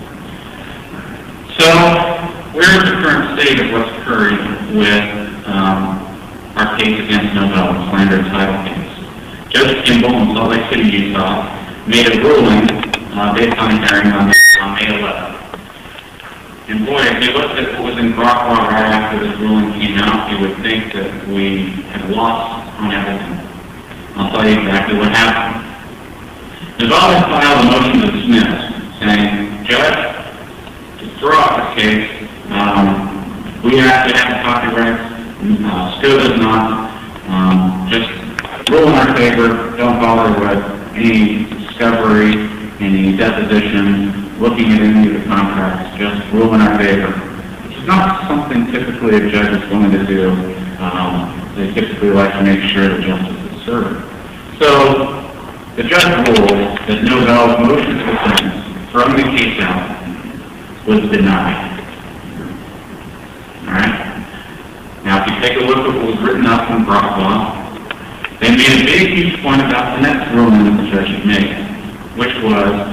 So, where is the current state of what's occurring with um, our case against Novell, the slander of title case? Judge Kimball in Salt Lake City, Utah, made a ruling uh, based on a hearing on, on May eleventh. And boy, if you looked at what was in Grockwell right after this ruling came out, you would think that we had lost on everything. I'll tell you exactly what happened. Novell had filed a motion to dismiss, saying, Judge, to throw out this case, um, we actually have the copyrights, uh, Sco does not, um, just rule in our favor, don't bother with any discovery, any deposition, looking at any of the contracts, just rule in our favor. Which is not something typically a judge is going to do. Um, they typically like to make sure that justice is served. So, the judge ruled that Novell's motion to dismiss, throwing the case out, was denied. Alright? Now, if you take a look at what was written up in Grockwell, they made a big, huge point about the next ruling that the judge had made, which was,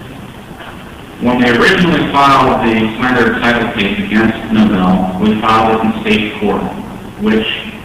when they originally filed the slander of title case against Novell, we filed it in state court, which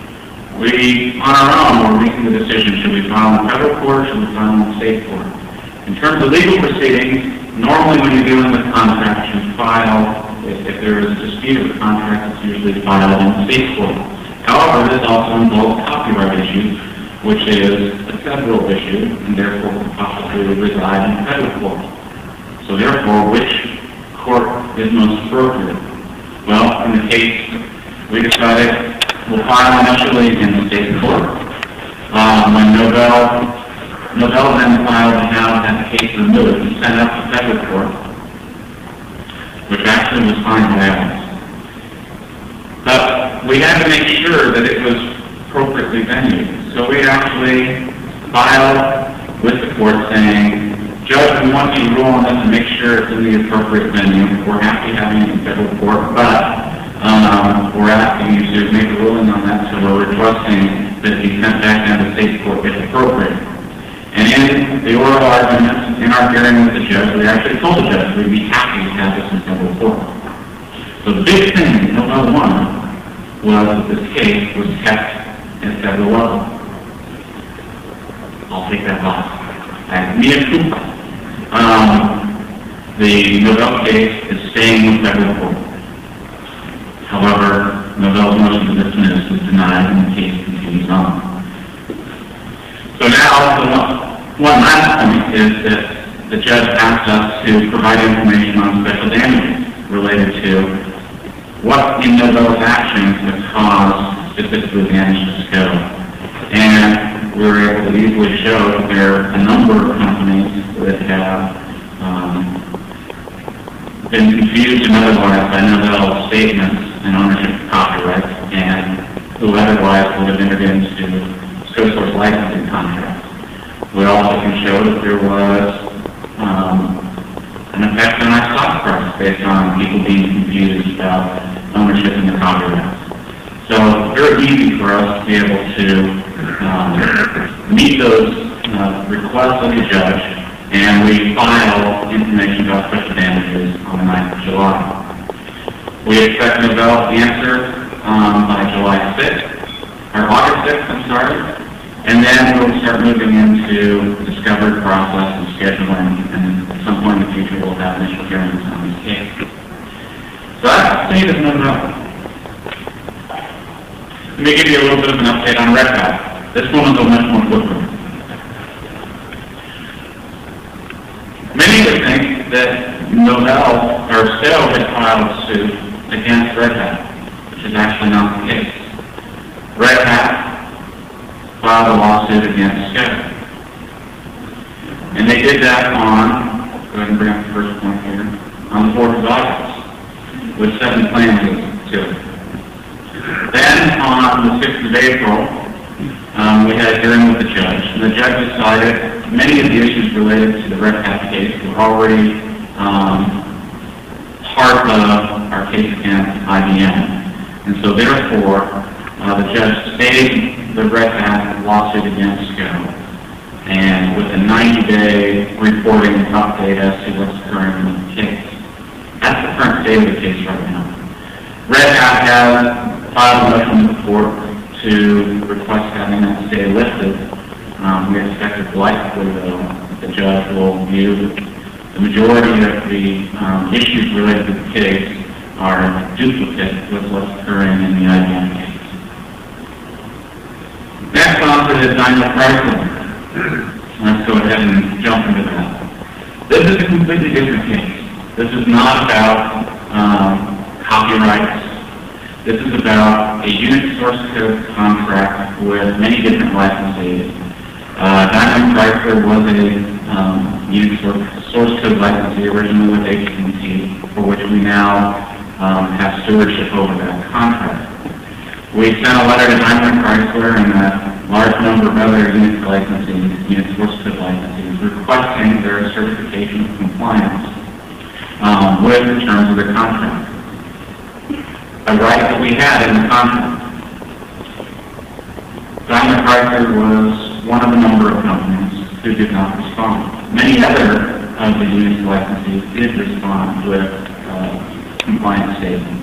we, on our own, were making the decision, should we file in federal court or should we file in state court? In terms of legal proceedings, normally when you're dealing with contracts, you file, if, if there is a dispute with the contract, it's usually filed in state court. However, this also involves copyright issues, which is a federal issue, and therefore could possibly reside in federal court. So therefore, which court is most appropriate? Well, in the case, we decided we'll file initially in the state court. Um, when Novell, Novell then filed to have that case removed and sent up to federal court, which actually was fine by us. But we had to make sure that it was appropriately venued. So we actually filed with the court saying, Judge, we want you to rule on this and make sure it's in the appropriate venue. We're happy having it in federal court, but um, we're asking you to make a ruling on that, so we're requesting that it be sent back down to state court if appropriate. And in the oral arguments, in our hearing with the judge, we actually told the judge we'd be happy to have this in federal court. So the big thing, number one, was that this case was kept at federal level. I'll take that off. And me and Cooper. Um, the Novell case is staying with federal court. However, Novell's motion to dismiss was denied and the case continues on. So now, the one, one last point is that the judge asked us to provide information on special damages related to what in Novell's actions would cause specifically damage to scope. And we were able to easily show that there are a number of companies that have um, been confused and otherwise by Novell's statements and ownership of copyrights, and who otherwise would have entered into ScoSource licensing contracts. We also can show that there was um, an effect on our stock price based on people being confused about ownership in the copyrights. So very easy for us to be able to um, meet those uh, requests of the judge, and we file information about special damages on the ninth of July. We expect Novell's answer um, by July sixth, or August sixth, I'm sorry, and then we'll start moving into the discovery process and scheduling, and at some point in the future we'll have initial hearings on this case. So that's the state of Novell. Let me give you a little bit of an update on Red Hat. This one will go much more quickly. Many would think that Novell, or Stale, had filed a suit against Red Hat, which is actually not the case. Red Hat filed a lawsuit against Stale. And they did that on, go ahead and bring up the first point here, on the fourth of August, with seven claims to it. Then, on the sixth of April, um, we had a hearing with the judge, and the judge decided many of the issues related to the Red Hat case were already um, part of our case against I B M. And so, therefore, uh, the judge stayed the Red Hat lawsuit against SCO, and with a ninety-day reporting update as to what's occurring in the case. That's the current state of the case right now. Red Hat has filed a motion to the court to request having that stay lifted. Um, we expect it likely, though, that the judge will view the majority of the um, issues related to the case are duplicate with what's occurring in the I B M case. Next on to the Daimler Chrysler. Let's go ahead and jump into that. This is a completely different case. This is not about um, copyrights. This is about a unit source code contract with many different licensees. Uh, Daimler Chrysler was a um, unit source, source code licensee originally with A T and T, for which we now um, have stewardship over that contract. We sent a letter to Daimler Chrysler and a large number of other unit licensees, unit source code licensees, requesting their certification of compliance um, with the terms of the contract. A right that we had in the contract. Daimler Chrysler was one of a number of companies who did not respond. Many other of the unit licensees did respond with uh, compliance statements.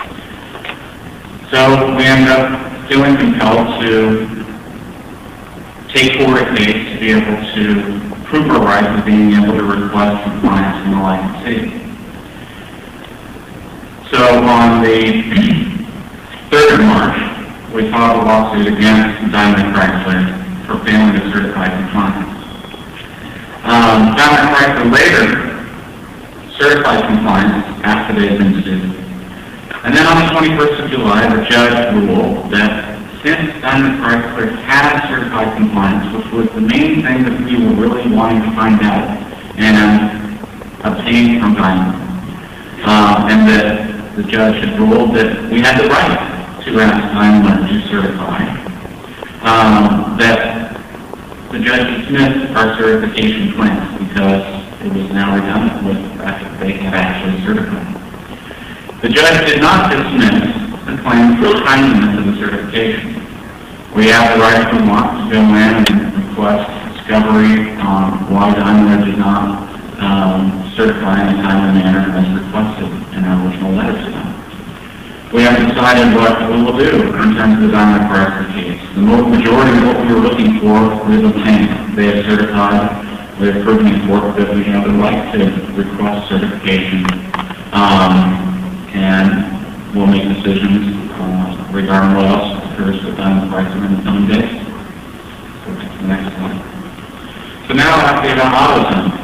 So we ended up feeling compelled to take forward a case to be able to prove our rights of being able to request compliance from the licensee. So on the third of March, we filed a lawsuit against Daimler Chrysler for failing to certify compliance. Um, Daimler Chrysler later certified compliance after they had been sued. And then on the twenty-first of July, the judge ruled that since Daimler Chrysler had certified compliance, which was the main thing that we were really wanting to find out and obtain from Daimler, um, and that the judge had ruled that we had the right to ask nine one to certify, um, that the judge dismissed our certification claims because it was now redundant with the fact that they had actually certified. The judge did not dismiss the claim for timeliness of the certification. We have the right if we want to go in and request discovery on why Daimler did not um, certify in a timely manner as requested in our original letter to them. We haven't decided what we will do in terms of the Daimler Chrysler case. The majority of what we were looking for was obtained. They have certified. We have proven in court that we have the right to request certification, um, and we'll make decisions uh, regarding what else occurs with Daimler Chrysler in the coming days. So that's the next slide. So now I'll have to get on AutoZone.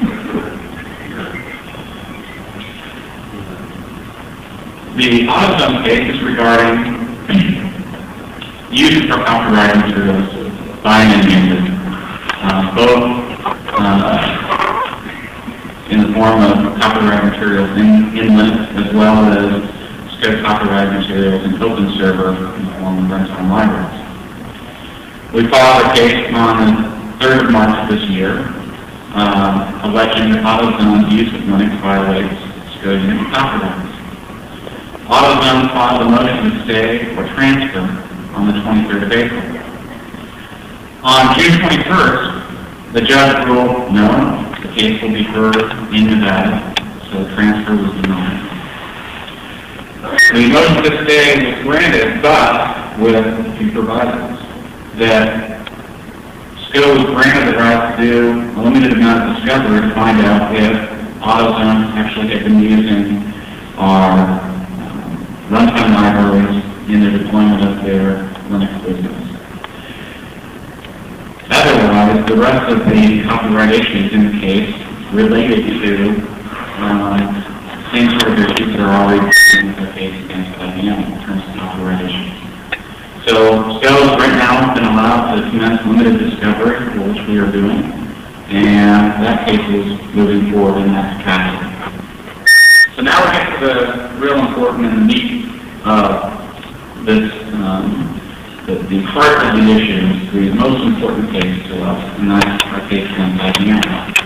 The AutoZone case is regarding use of copyrighted materials by an music, uh, both uh, in the form of copyrighted materials in, in Linux, as well as scope copyrighted materials in OpenServer in the form of runtime libraries. We filed a case on the third of March of this year, uh, alleging that AutoZone's use of Linux violates SCO's Unix copyrights. AutoZone filed a motion to stay or transfer on the twenty-third of April. On June twenty-first, the judge ruled no, the case will be heard in Nevada, so the transfer was denied. The motion to stay was granted, but with a few provisos that SCO was granted the right to do a limited amount of discovery to find out if AutoZone actually had been using our runtime libraries in the deployment of their Linux business. Otherwise, the rest of the copyright issues in the case related to uh, same sort of issues that are already in the case against I B M in terms of copyright issues. So, SCO right now has been allowed to commence limited discovery, which we are doing, and that case is moving forward in that capacity. So now we get to the real important and the meat of this, um, the, the heart of the issue, the most important case to us, and that's our case against I B M.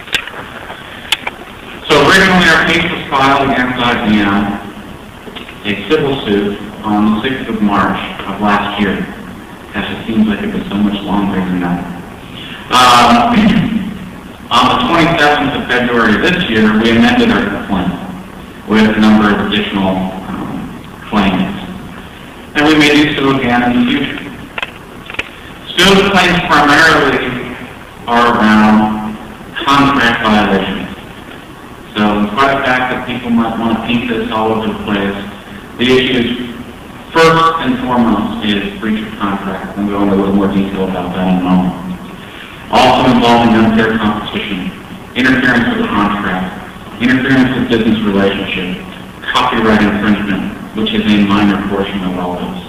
So originally our case was filed against I B M, a civil suit, on the sixth of March of last year. Gosh, it seems like it was so much longer than that. Um, on the twenty-seventh of February of this year, we amended our complaint with a number of additional um, claims. And we may do so again in the future. SCO's claims primarily are around contract violations. So despite the fact that people might want to paint this all over the place, the issue first and foremost is breach of contract. We'll go into a little more detail about that in a moment. Also involving unfair competition, interference with the contract, interference with business relationship, copyright infringement, which is a minor portion of all this.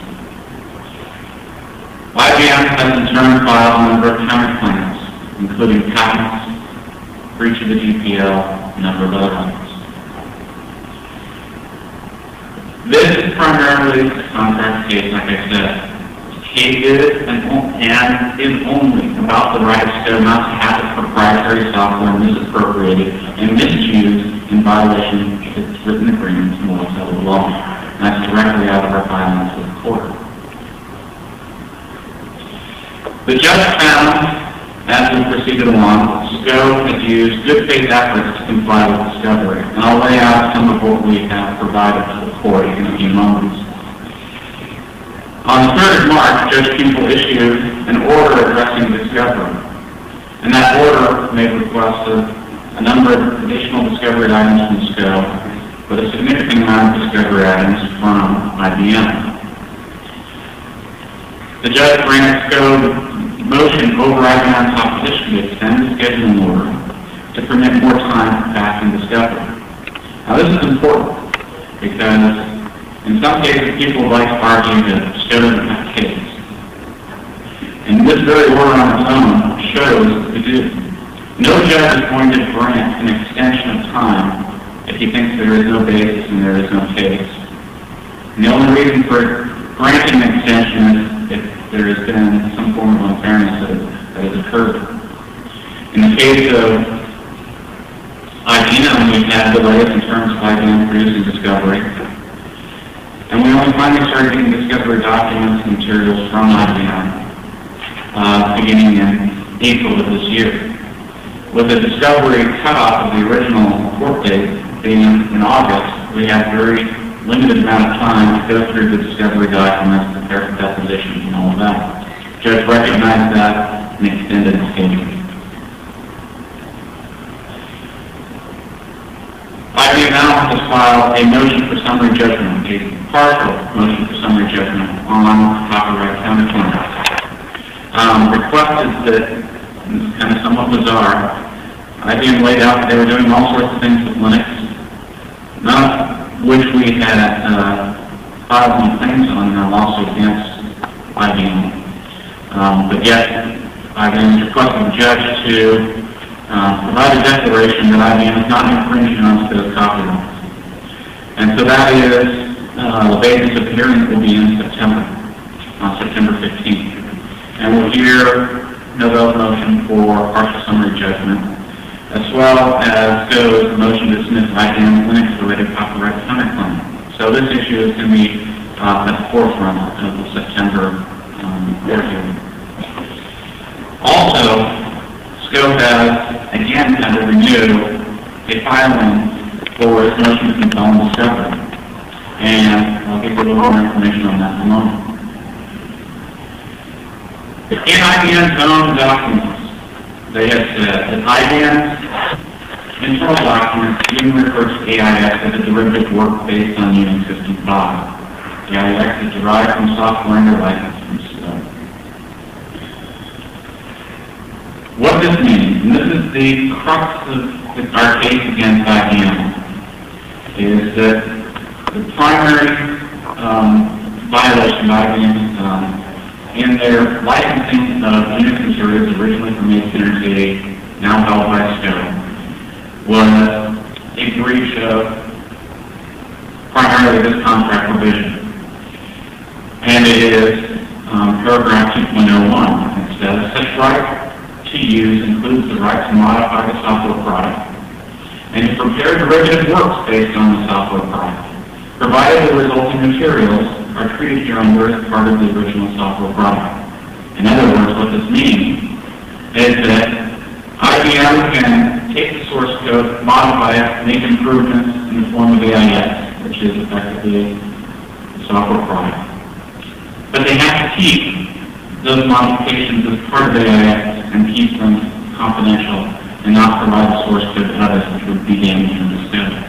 I B M has in turn filed a number of counterclaims, including patents, breach of the G P L, and a number of other items. This is primarily a contract case, like I said. It is and, and is only about the right of SCO not to have its proprietary software misappropriated and misused in violation of its written agreements and laws of the law. And that's directly out of our filings with the court. The judge found, as we proceeded along, SCO has used good faith efforts to comply with discovery. And I'll lay out some of what we have provided to the court in a few moments. On the third of March, Judge Pupil issued an order addressing discovery. And that order made requests of a number of additional discovery items from SCO, but a significant amount of discovery items from I B M. The judge granted SCO motion overriding on top petition to extend the scheduling order to permit more time for fact and discovery. Now this is important because in some cases people like to argue that SCO doesn't have a case. And this very order on its own shows that we do. No judge is going to grant an extension of time if he thinks there is no basis and there is no case And the only reason for granting an extension is if there has been some form of unfairness that, that has occurred. In the case of I B M, we've had delays in terms of I B M producing discovery. And we only finally started getting discovery documents and materials from I B M uh, beginning in April of this year. With the discovery cutoff of the original court date being in August, we had very limited amount of time to go through the discovery documents, prepare for depositions and all of that. The judge recognized that and extended the schedule. I B M now has filed a motion for summary judgment, a partial motion for summary judgment on copyright counterclaims. Um, requested that, and it's kind of somewhat bizarre, I B M laid out that they were doing all sorts of things with Linux, none of which we had uh, filed any claims on in our lawsuit against I B M. Um, but yet, I B M requested the judge to uh, provide a declaration that I B M is not infringing on those copyrights. And so that is uh, the basis of the hearing that will be in September, on September fifteenth. And we'll hear Novell's motion for partial summary judgment, as well as goes the motion to dismiss I B M's Linux-related copyright counterclaim. So this issue is going to be uh, at the forefront of the September um, court hearing. Also, SCOPE has again had to renew a filing for its motion to compel discovery, and I'll give you a little more information on that in a moment. In I B M's own documents, they have said that I B M's internal documents even refer to A I X as a derivative work based on Unix System five. A I X is derived from software under license from SCOPE. What this means, and this is the crux of our case against I B M, is that the primary um, violation I B M has done in their licensing of Unix materials originally from A T and T, now held by SCOPE, was a breach of primarily this contract provision. And it is um, paragraph two point oh one. It says, such right to use includes the right to modify the software product and to prepare derivative works based on the software product, provided the resulting materials are treated hereunder as part of the original software product. In other words, what this means is that I B M can take the source code, modify it, make improvements in the form of A I X, which is effectively the software product. But they have to keep those modifications as part of A I X and keep them confidential and not provide the source code to others, which would be damaging to SCOPE.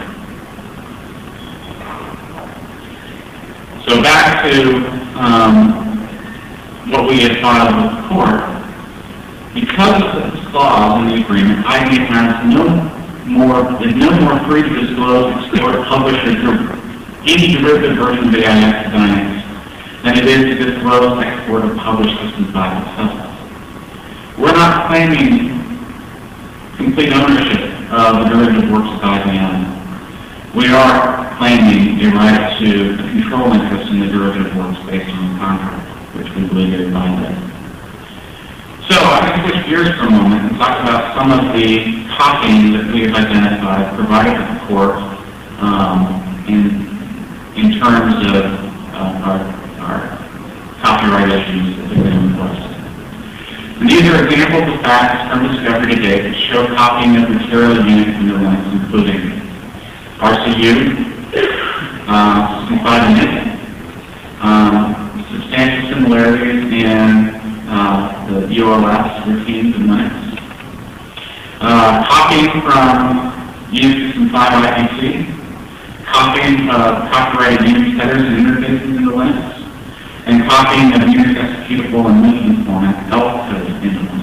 So back to um, what we had filed with the court. Because of this clause in the agreement, I B M has no more, is no more free to disclose, explore, publish, or any derivative version of A I X of Linux than it is to disclose, export, or publish System five itself. We're not claiming complete ownership of the derivative works of I B M. We are claiming a right to a control interest in the derivative works based on the contract, which we believe is violated. So I'm going to switch gears for a moment and talk about some of the copying that we have identified, provided to the court um, in, in terms of uh, our, our copyright issues that have been requested. And these are examples of facts from discovery to date that show copying of material units in the Linux, including R C U, uh, System five init, um, substantial similarities in uh, the U L S routines in Linux, uh, copying from Unix System five I P C, copying of copyrighted Unix headers and interfaces into Linux, and copying of Unix executable and movement format ELF code into Linux.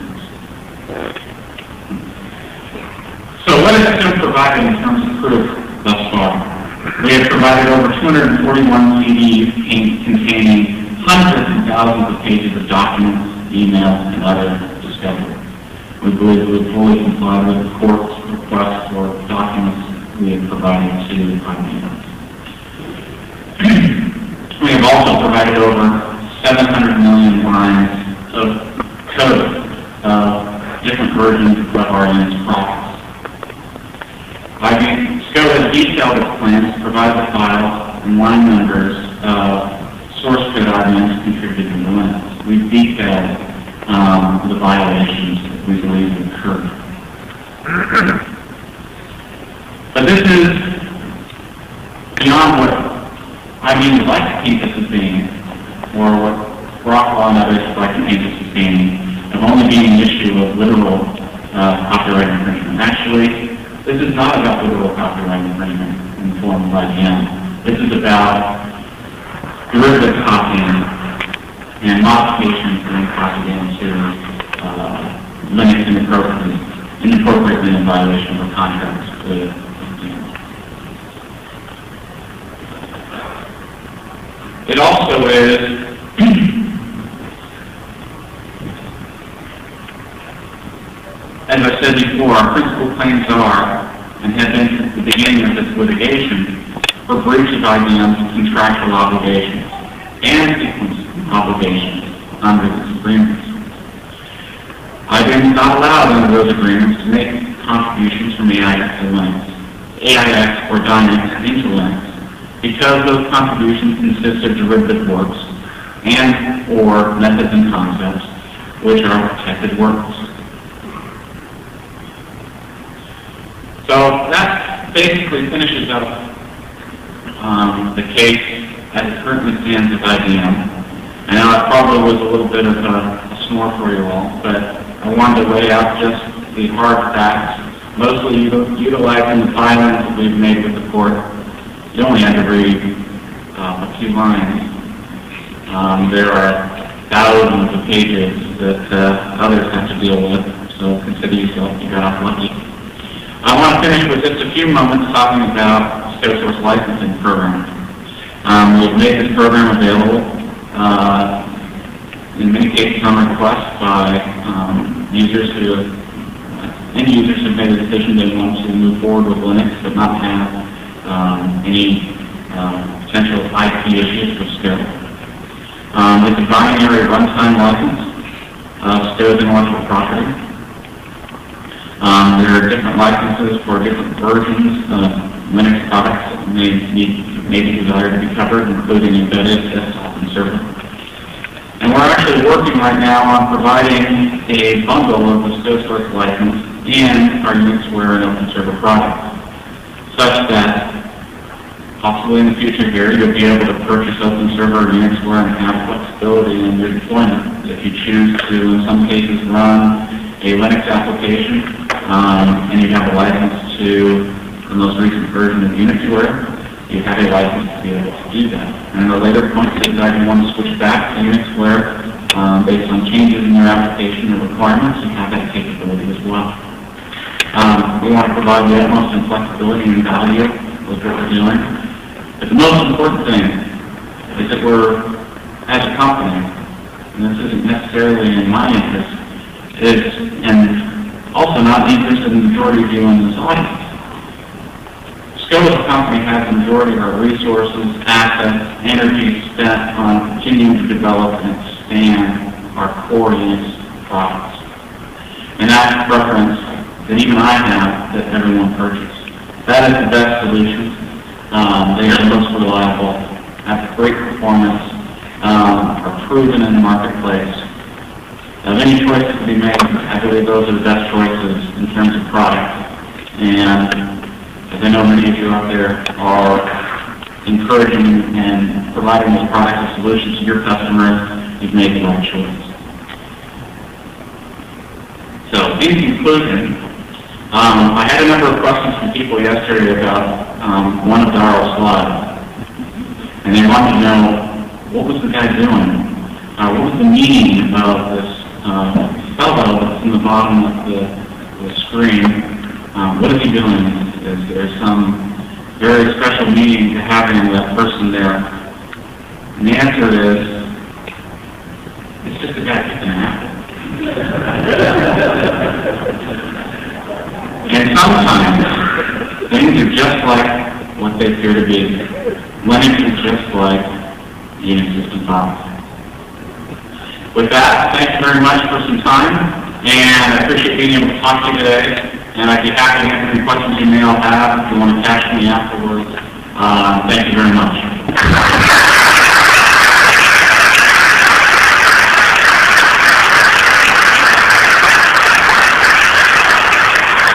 So what has SCOPE provided in terms of proof thus far? We have provided over two hundred forty-one C Ds containing hundreds and thousands of pages of documents, emails, and other discovery. We believe we have fully complied with the court's request for documents we have provided to I B M. also provided over seven hundred million lines of code of different versions of our Unix products. I B M S C O has detailed its plans to provide the files and line numbers of source code I B M S contributed to Linux. We've detailed um, the violations that we believe occurred. But this is beyond what I B M S would like to keep this as being, or what Rockwell and others would like to keep this as being, of only being an issue of literal uh, copyright infringement. Actually, this is not about literal copyright infringement in the form of I B M S. This is about derivative copying and modifications being copied into uh, Linux inappropriately, inappropriately in violation of contracts with. It also is as I said before, our principal claims are, and have been since the beginning of this litigation, for breach of I B M S contractual obligations and sequence obligations under these agreements. I B M S is not allowed under those agreements to make contributions from A I X to Linux, A I X or Dynex into Linux, because those contributions consist of derivative works and or methods and concepts which are protected works. So that basically finishes up um, the case as it currently stands with I B M. I know it probably was a little bit of a, a snore for you all, but I wanted to lay out just the hard facts, mostly util utilizing the filings that we've made with the court. You only had to read uh, a few lines. Um, there are thousands of pages that uh, others have to deal with, so consider yourself you got off lucky. I want to finish with just a few moments talking about the SourceSource licensing program. Um, we've made this program available uh, in many cases on request by um, users who, uh, any users who have made a decision they want to move forward with Linux but not have um, any uh, potential I P issues with S C O. Um, it's a binary runtime license of S C O's intellectual property. Um, there are different licenses for different versions of Linux products that may, need, may be desired to be covered, including embedded, desktop, and server. And we're actually working right now on providing a bundle of the SourceSource license and our UnixWare and OpenServer products, such that possibly in the future here you'll be able to purchase OpenServer or UnixWare and have flexibility in your deployment. If you choose to, in some cases, run a Linux application, um, and you have a license to the most recent version of UnixWare, you have a license to be able to do that. And at a later point, if you want to switch back to UnixWare um, based on changes in your application or requirements, you have that capability as well. Um, we want to provide the utmost in flexibility and value with what we're doing. But the most important thing is that we're, as a company, and this isn't necessarily in my interest, is, and also not the interest of the majority of you in this audience. S C O as a company has the majority of our resources, assets, energy spent on continuing to develop and expand our core Unix products. And that's the preference that even I have that everyone purchases. That is the best solution. Um, they are the most reliable, have great performance, um, are proven in the marketplace. Of any choices to be made, I believe those are the best choices in terms of product. And as I know many of you out there are encouraging and providing those products and solutions to your customers, you've made the right choice. So, in conclusion, um, I had a number of questions from people yesterday about um, one of Darrell's slides. And they wanted to know, what was the guy doing? Uh, what was the meaning of this Uh, fellow that's in the bottom of the, the screen? Um, what is he doing? Is there some very special meaning to having that person there? And the answer is, it's just a guy picking an apple. And sometimes, things are just like what they appear to be. Linux is just like the existing property. With that, thank you very much for some time, and I appreciate being able to talk to you today, and I'd be happy to answer any questions you may all have if you want to catch me afterwards. Uh, thank you very much.